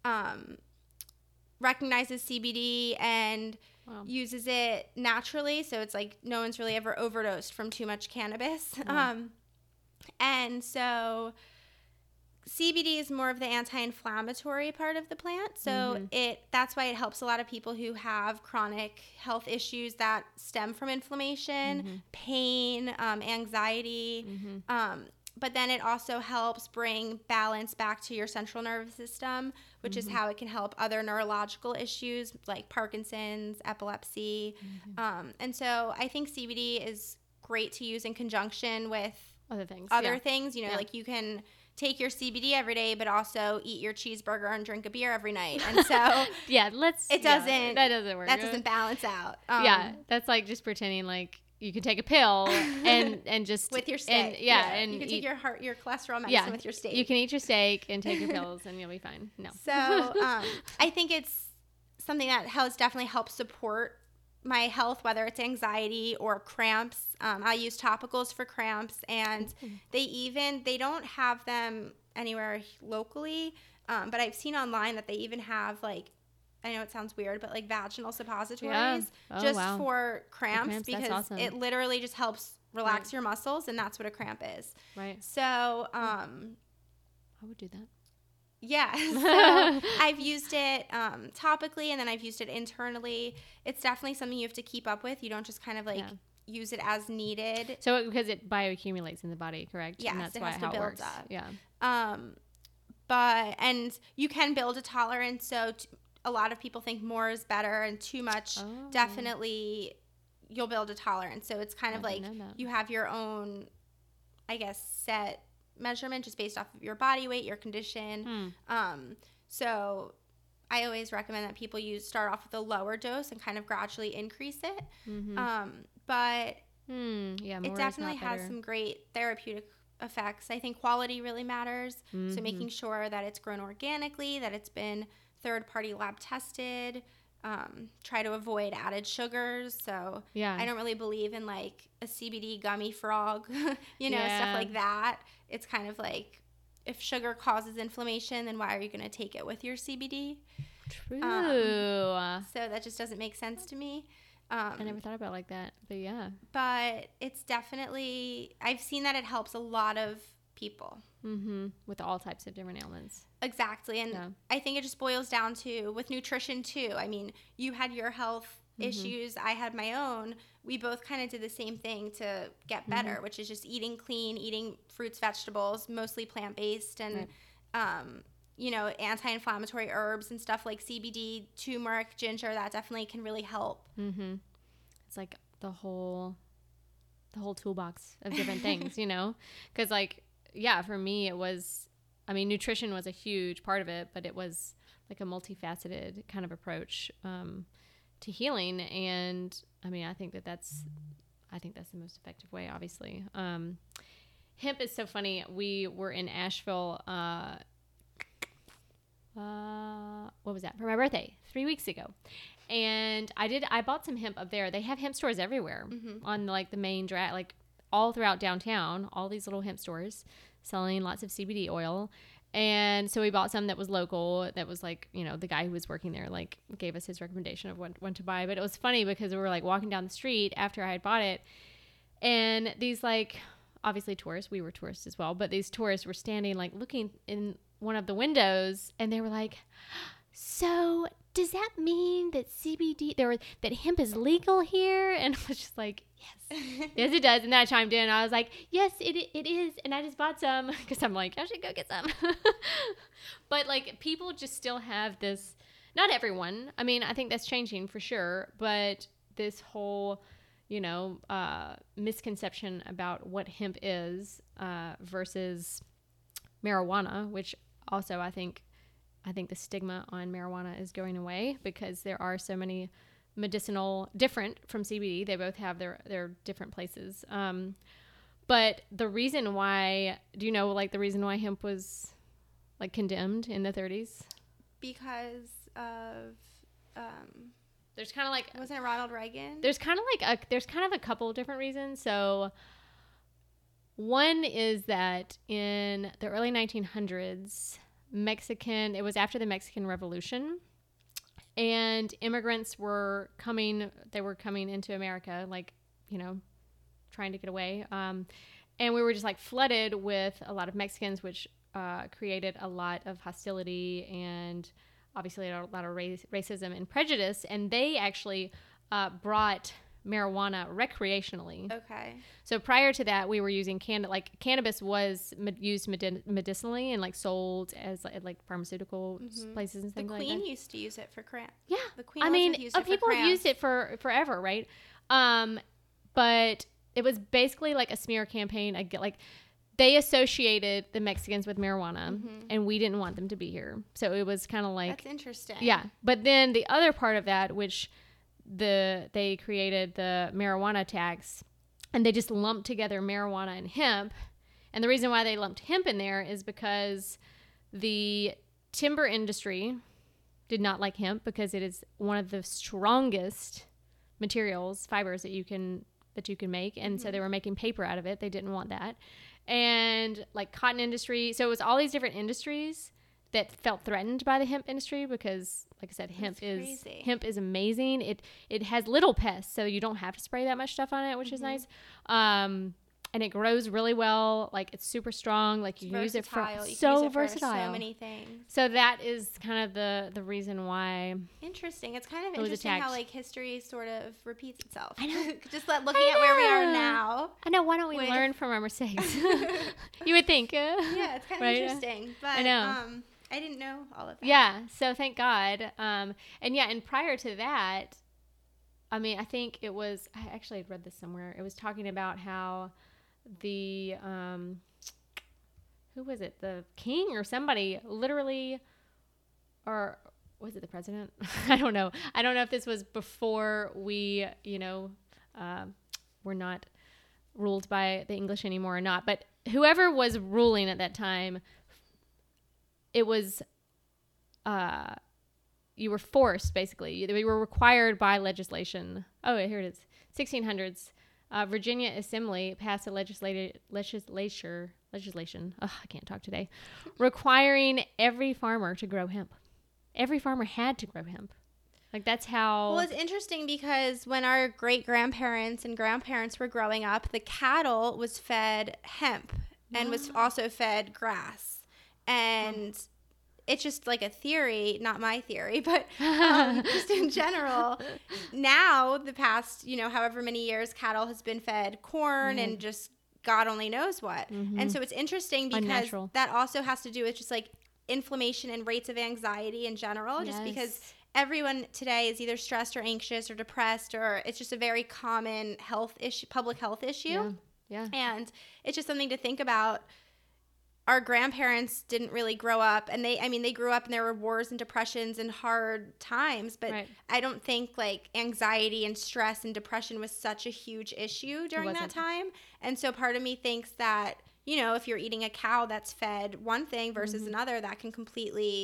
recognizes CBD and uses it naturally. So it's like no one's really ever overdosed from too much cannabis. And so CBD is more of the anti-inflammatory part of the plant. So that's why it helps a lot of people who have chronic health issues that stem from inflammation, pain, anxiety. But then it also helps bring balance back to your central nervous system, which is how it can help other neurological issues like Parkinson's, epilepsy. And so I think CBD is great to use in conjunction with other things. You know, like you can take your CBD every day, but also eat your cheeseburger and drink a beer every night. And so that doesn't work. That doesn't balance out. That's like just pretending like you can take a pill and just with your steak. And you can take your cholesterol medicine with your steak. You can eat your steak and take your pills and you'll be fine. No. So I think it's something that has definitely helped support my health, whether it's anxiety or cramps. I use topicals for cramps, and they don't have them anywhere locally, but I've seen online that they even have, like, I know it sounds weird, but like vaginal suppositories for cramps because it literally just helps relax your muscles, and that's what a cramp is. Right. So I would do that. Yeah, so I've used it topically, and then I've used it internally. It's definitely something you have to keep up with. You don't just kind of like use it as needed. So because it bioaccumulates in the body, correct? Yes, and that's it has to build up. Yeah. And you can build a tolerance. So a lot of people think more is better, and too much definitely you'll build a tolerance. So it's kind of like you have your own, I guess, set measurement just based off of your body weight, your condition. So I always recommend that people start off with a lower dose and kind of gradually increase it. But it definitely has some great therapeutic effects. I think quality really matters. So making sure that it's grown organically, that it's been third-party lab tested. Try to avoid added sugars. So I don't really believe in like a CBD gummy frog, stuff like that. It's kind of like, if sugar causes inflammation, then why are you going to take it with your CBD? True. So that just doesn't make sense to me. I never thought about it like that, but yeah. But it's definitely, I've seen that it helps a lot of people. With all types of different ailments. Exactly. And I think it just boils down to, with nutrition too. I mean, you had your health issues. I had my own. We both kind of did the same thing to get better, which is just eating clean, eating fruits, vegetables, mostly plant-based, and, anti-inflammatory herbs and stuff like CBD, turmeric, ginger, that definitely can really help. It's like the whole toolbox of different things, because for me, it was, nutrition was a huge part of it, but it was like a multifaceted kind of approach to healing. And I think that's the most effective way, obviously. Hemp is so funny. We were in Asheville, what was that? For my birthday 3 weeks ago. And I bought some hemp up there. They have hemp stores everywhere on like the main drag, like all throughout downtown, all these little hemp stores selling lots of CBD oil. And so we bought some that was local, that was like, you know, the guy who was working there like gave us his recommendation of when to buy. But it was funny because we were like walking down the street after I had bought it, and these like, obviously tourists, we were tourists as well, but these tourists were standing like looking in one of the windows, and they were like, so does that mean that that hemp is legal here? And I was just like, yes, yes it does. And then I chimed in. I was like, yes, it is. And I just bought some because I'm like, I should go get some. But like people just still have this, not everyone. I mean, I think that's changing for sure. But this whole, you know, misconception about what hemp is versus marijuana, which also I think the stigma on marijuana is going away because there are so many medicinal, different from CBD. They both have their different places. But the reason why, do you know, like the reason why hemp was like condemned in the 30s? Because of, there's kind of like, wasn't it Ronald Reagan? There's kind of a couple of different reasons. So one is that in the early 1900s, it was after the Mexican Revolution, and immigrants were coming into America, like, you know, trying to get away. And we were just like flooded with a lot of Mexicans, which created a lot of hostility and obviously a lot of racism and prejudice. And they actually brought marijuana recreationally. Okay. So prior to that, we were using cannabis was used medicinally and like sold as like pharmaceutical places and things like that. The Queen used to use it for cramp. Yeah. The Queen people have used it for forever, right? But it was basically like a smear campaign. Like they associated the Mexicans with marijuana, and we didn't want them to be here. So it was kind of like, that's interesting. Yeah. But then the other part of that, which they created the marijuana tax, and they just lumped together marijuana and hemp. And the reason why they lumped hemp in there is because the timber industry did not like hemp because it is one of the strongest fibers that you can make. And so they were making paper out of it. They didn't want that. And like cotton industry. So it was all these different industries that felt threatened by the hemp industry because, like I said, hemp is amazing. It has little pests, so you don't have to spray that much stuff on it, which is nice. And it grows really well. Like it's super strong. Like you can use it for so versatile. So many things. So that is kind of the reason why. Interesting. It's kind of interesting how like history sort of repeats itself. I know. Just looking at where we are now. I know. Why don't we learn from our mistakes? You would think. Yeah, it's kind of interesting. But I know. I didn't know all of that. Yeah. So thank God. And prior to that, I mean, I think I actually had read this somewhere. It was talking about how the, who was it? The king or somebody literally, or was it the president? I don't know. I don't know if this was before we, were not ruled by the English anymore or not, but whoever was ruling at that time, it was, you were forced, basically. You were required by legislation. Oh, here it is. 1600s. Virginia Assembly passed a legislation. Oh, I can't talk today. Requiring every farmer to grow hemp. Every farmer had to grow hemp. Like that's how. Well, it's interesting because when our great-grandparents and grandparents were growing up, the cattle was fed hemp and was also fed grass. And it's just like a theory, not my theory, but just in general. Now, the past, however many years, cattle has been fed corn and just God only knows what. And so it's interesting because unnatural. That also has to do with just like inflammation and rates of anxiety in general, just because everyone today is either stressed or anxious or depressed, or it's just a very common public health issue. Yeah. And it's just something to think about. Our grandparents didn't really grow up, and they grew up and there were wars and depressions and hard times, but I don't think like anxiety and stress and depression was such a huge issue during that time. And so part of me thinks that, if you're eating a cow that's fed one thing versus another, that can completely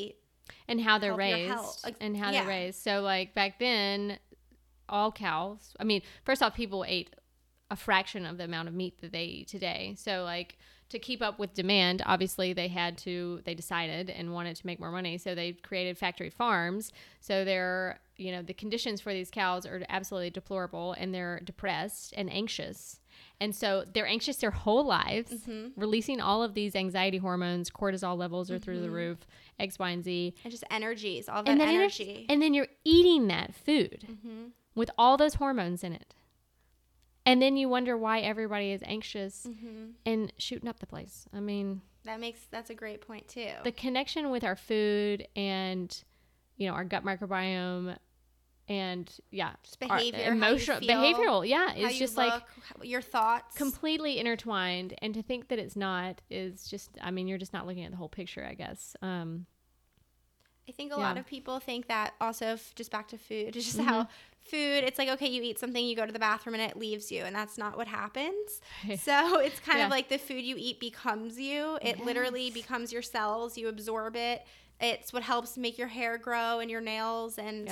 And how they're help your raised. health. And how Yeah. they're raised. So, like, back then, all cows, I mean, first off, people ate a fraction of the amount of meat that they eat today. So, like, to keep up with demand, obviously they decided and wanted to make more money. So they created factory farms. So they're, the conditions for these cows are absolutely deplorable, and they're depressed and anxious. And so they're anxious their whole lives, releasing all of these anxiety hormones. Cortisol levels are through the roof, X, Y, and Z. And just energies, all that energy. And then you're eating that food with all those hormones in it. And then you wonder why everybody is anxious and shooting up the place. I mean, that's a great point too. The connection with our food and, our gut microbiome and just behavior, behavioral. Yeah. It's just look, your thoughts completely intertwined. And to think that it's not is just, you're just not looking at the whole picture, I guess. I think a lot of people think that also, just back to food, it's just how food, it's like, okay, you eat something, you go to the bathroom and it leaves you, and that's not what happens. So it's kind of like the food you eat becomes you. It literally becomes your cells. You absorb it. It's what helps make your hair grow and your nails, and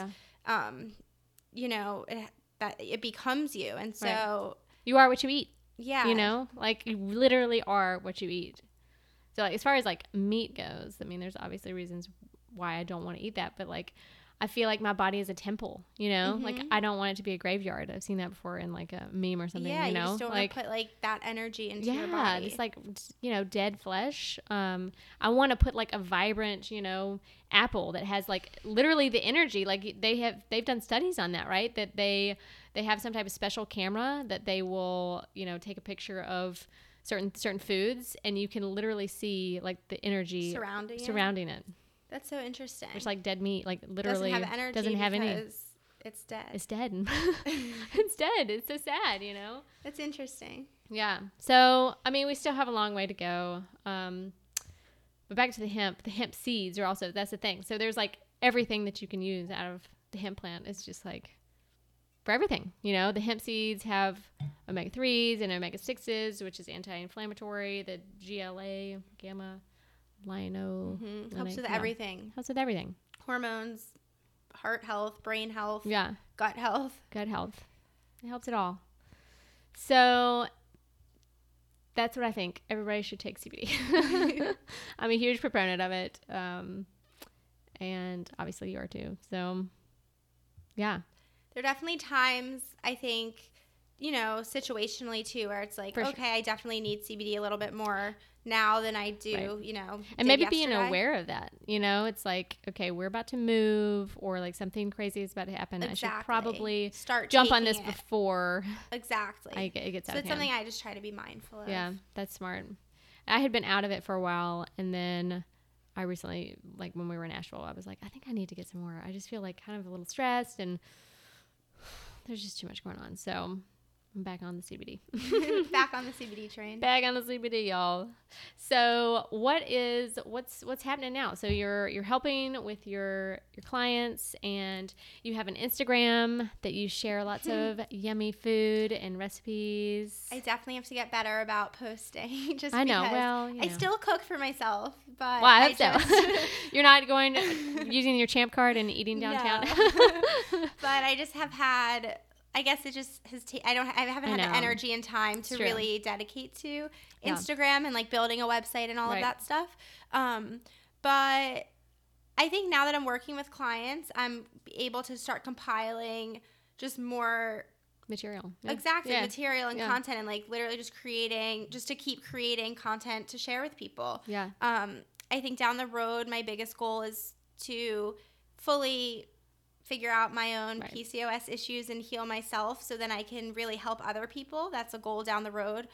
it becomes you. And so you are what you eat. Yeah. Like, you literally are what you eat. So, like, as far as like meat goes, there's obviously reasons why I don't want to eat that, but like, I feel like my body is a temple, like, I don't want it to be a graveyard. I've seen that before in like a meme or something. You just don't want to put like that energy into your body. Yeah, it's like, dead flesh. I want to put like a vibrant, apple that has like literally the energy. Like, they've done studies on that, right? That they have some type of special camera that they will, take a picture of certain foods, and you can literally see like the energy surrounding it. That's so interesting. It's like dead meat, like literally doesn't have energy, doesn't have any. It's dead. It's dead. It's dead. It's so sad, That's interesting. Yeah. So, we still have a long way to go. But back to the hemp seeds are also, that's the thing. So there's like everything that you can use out of the hemp plant. It's just like for everything, the hemp seeds have omega-3s and omega-6s, which is anti-inflammatory, the GLA, gamma, lino. Helps with everything. Helps with everything. Hormones, heart health, brain health. Yeah. Gut health. Gut health. It helps it all. So that's what I think. Everybody should take CBD. I'm a huge proponent of it. And obviously you are too. So, yeah. There are definitely times, I think, situationally too, where it's like, okay, I definitely need CBD a little bit more now than I do, and maybe being aware of that, it's like, okay, we're about to move, or like something crazy is about to happen. Exactly. I should probably start jump on this before it gets out of hand. So it's something I just try to be mindful of. Yeah, that's smart. I had been out of it for a while, and then I recently, like when we were in Nashville, I was like, I think I need to get some more. I just feel like kind of a little stressed, and there's just too much going on. So I'm back on the CBD. Back on the CBD train. Back on the CBD, y'all. So what's happening now? So you're helping with your clients, and you have an Instagram that you share lots of yummy food and recipes. I definitely have to get better about posting. I know. Well, I still cook for myself, but I hope so. You're not using your Champ card and eating downtown. No. But I just have had. I guess it just has. I haven't had the energy and time to really dedicate to Instagram and like building a website and all of that stuff. But I think now that I'm working with clients, I'm able to start compiling just more material. Material and content, and like literally just to keep creating content to share with people. Yeah. I think down the road, my biggest goal is to fully figure out my own PCOS issues and heal myself, so then I can really help other people. That's a goal down the road.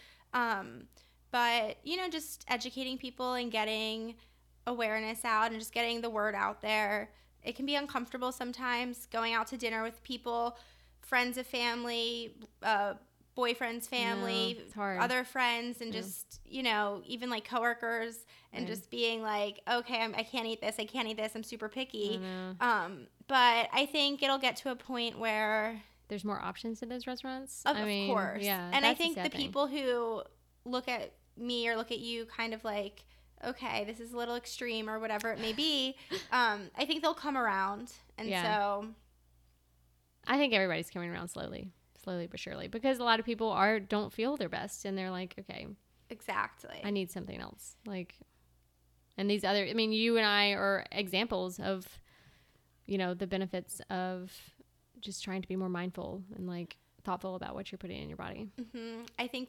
But, just educating people and getting awareness out and just getting the word out there. It can be uncomfortable sometimes, going out to dinner with people, friends of family, boyfriend's family, other friends, and just, even like coworkers, and just being like, okay, I can't eat this. I'm super picky. But I think it'll get to a point where there's more options at those restaurants. Of course. Yeah. And I think the people who look at me or look at you kind of like, okay, this is a little extreme or whatever it may be, I think they'll come around. And so I think everybody's coming around slowly but surely, because a lot of people don't feel their best, and they're like, okay, exactly, I need something else. Like, and these other, I mean, you and I are examples of, you know, the benefits of just trying to be more mindful and like thoughtful about what you're putting in your body. Mm-hmm. I think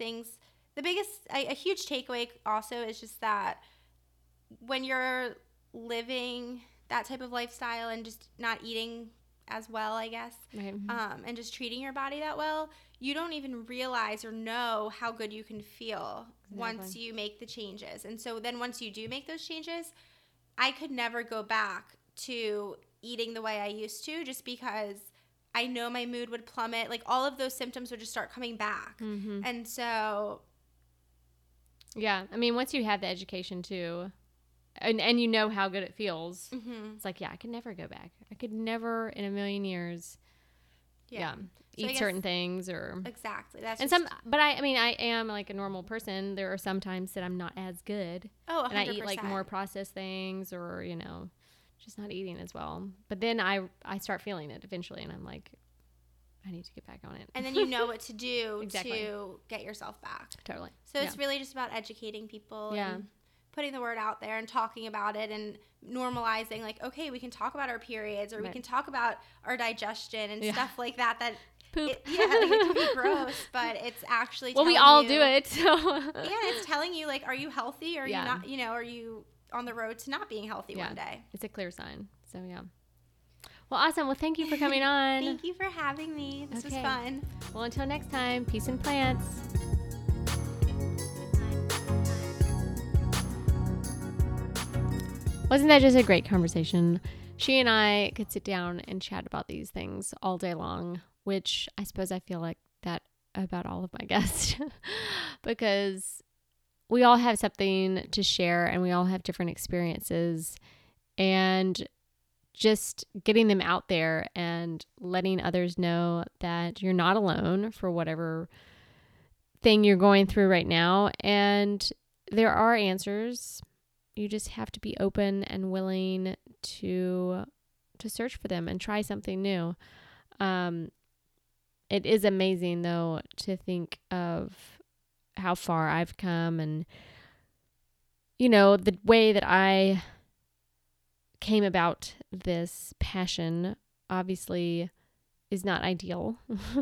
a huge takeaway also is just that when you're living that type of lifestyle and just not eating as well, I guess, right. And just treating your body that well, you don't even realize or know how good you can feel once you make the changes. And so then once you do make those changes, I could never go back to eating the way I used to, just because I know my mood would plummet. Like, all of those symptoms would just start coming back. Mm-hmm. And so, yeah, I mean, once you have the education too, and you know how good it feels, mm-hmm. it's like, yeah, I could never go back. I could never in a million years eat certain things or exactly. But I mean, I am like a normal person. There are some times that I'm not as good. Oh, 100%. And I eat like more processed things, or, you know, just not eating as well. But then I start feeling it eventually, and I'm like, I need to get back on it. And then you know what to do exactly. to get yourself back. Totally. So it's really just about educating people. Yeah. And putting the word out there and talking about it and normalizing, like, okay, we can talk about our periods, or we can talk about our digestion and stuff like that. Poop. Like, it can be gross, but it's actually we all do it. So it's telling you, like, are you healthy, or are you not? You know, are you on the road to not being healthy one day? It's a clear sign. So yeah. Well, awesome. Well, thank you for coming on. Thank you for having me. This was fun. Well, until next time, peace and plants. Wasn't that just a great conversation? She and I could sit down and chat about these things all day long, which I suppose I feel like that about all of my guests, because we all have something to share and we all have different experiences, and just getting them out there and letting others know that you're not alone for whatever thing you're going through right now. And there are answers. You just have to be open and willing to search for them and try something new. It is amazing, though, to think of how far I've come, and, you know, the way that I came about this passion obviously is not ideal.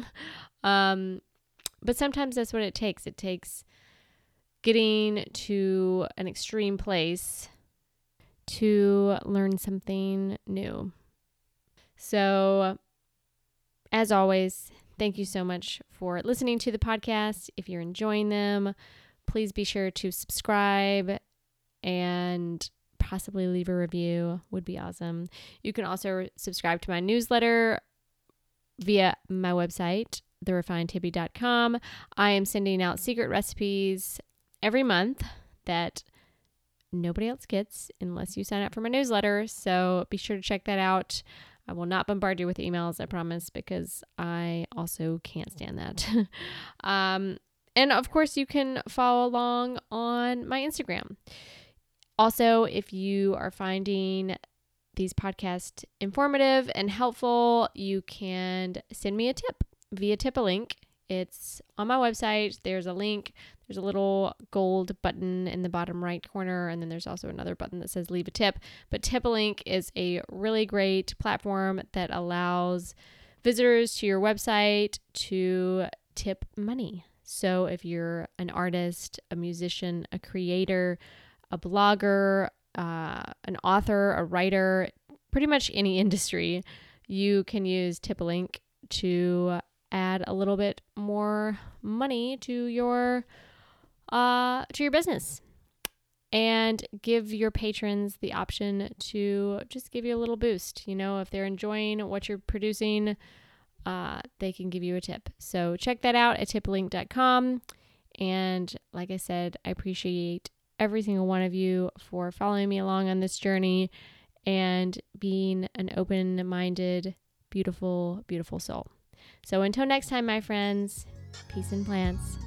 But sometimes that's what it takes. It takes getting to an extreme place to learn something new. So, as always, thank you so much for listening to the podcast. If you're enjoying them, please be sure to subscribe and possibly leave a review. Would be awesome. You can also subscribe to my newsletter via my website, therefinedhippie.com. I am sending out secret recipes every month that nobody else gets unless you sign up for my newsletter. So be sure to check that out. I will not bombard you with emails, I promise, because I also can't stand that. And of course, you can follow along on my Instagram. Also, if you are finding these podcasts informative and helpful, you can send me a tip via Tip-a-Link. It's on my website. There's a link. There's a little gold button in the bottom right corner, and then there's also another button that says leave a tip. But Tip-a-Link is a really great platform that allows visitors to your website to tip money. So if you're an artist, a musician, a creator, a blogger, an author, a writer, pretty much any industry, you can use Tip-a-Link to add a little bit more money to your business, and give your patrons the option to just give you a little boost. You know, if they're enjoying what you're producing, they can give you a tip. So check that out at tiplink.com. And like I said, I appreciate every single one of you for following me along on this journey and being an open-minded, beautiful, beautiful soul. So until next time, my friends, peace and plants.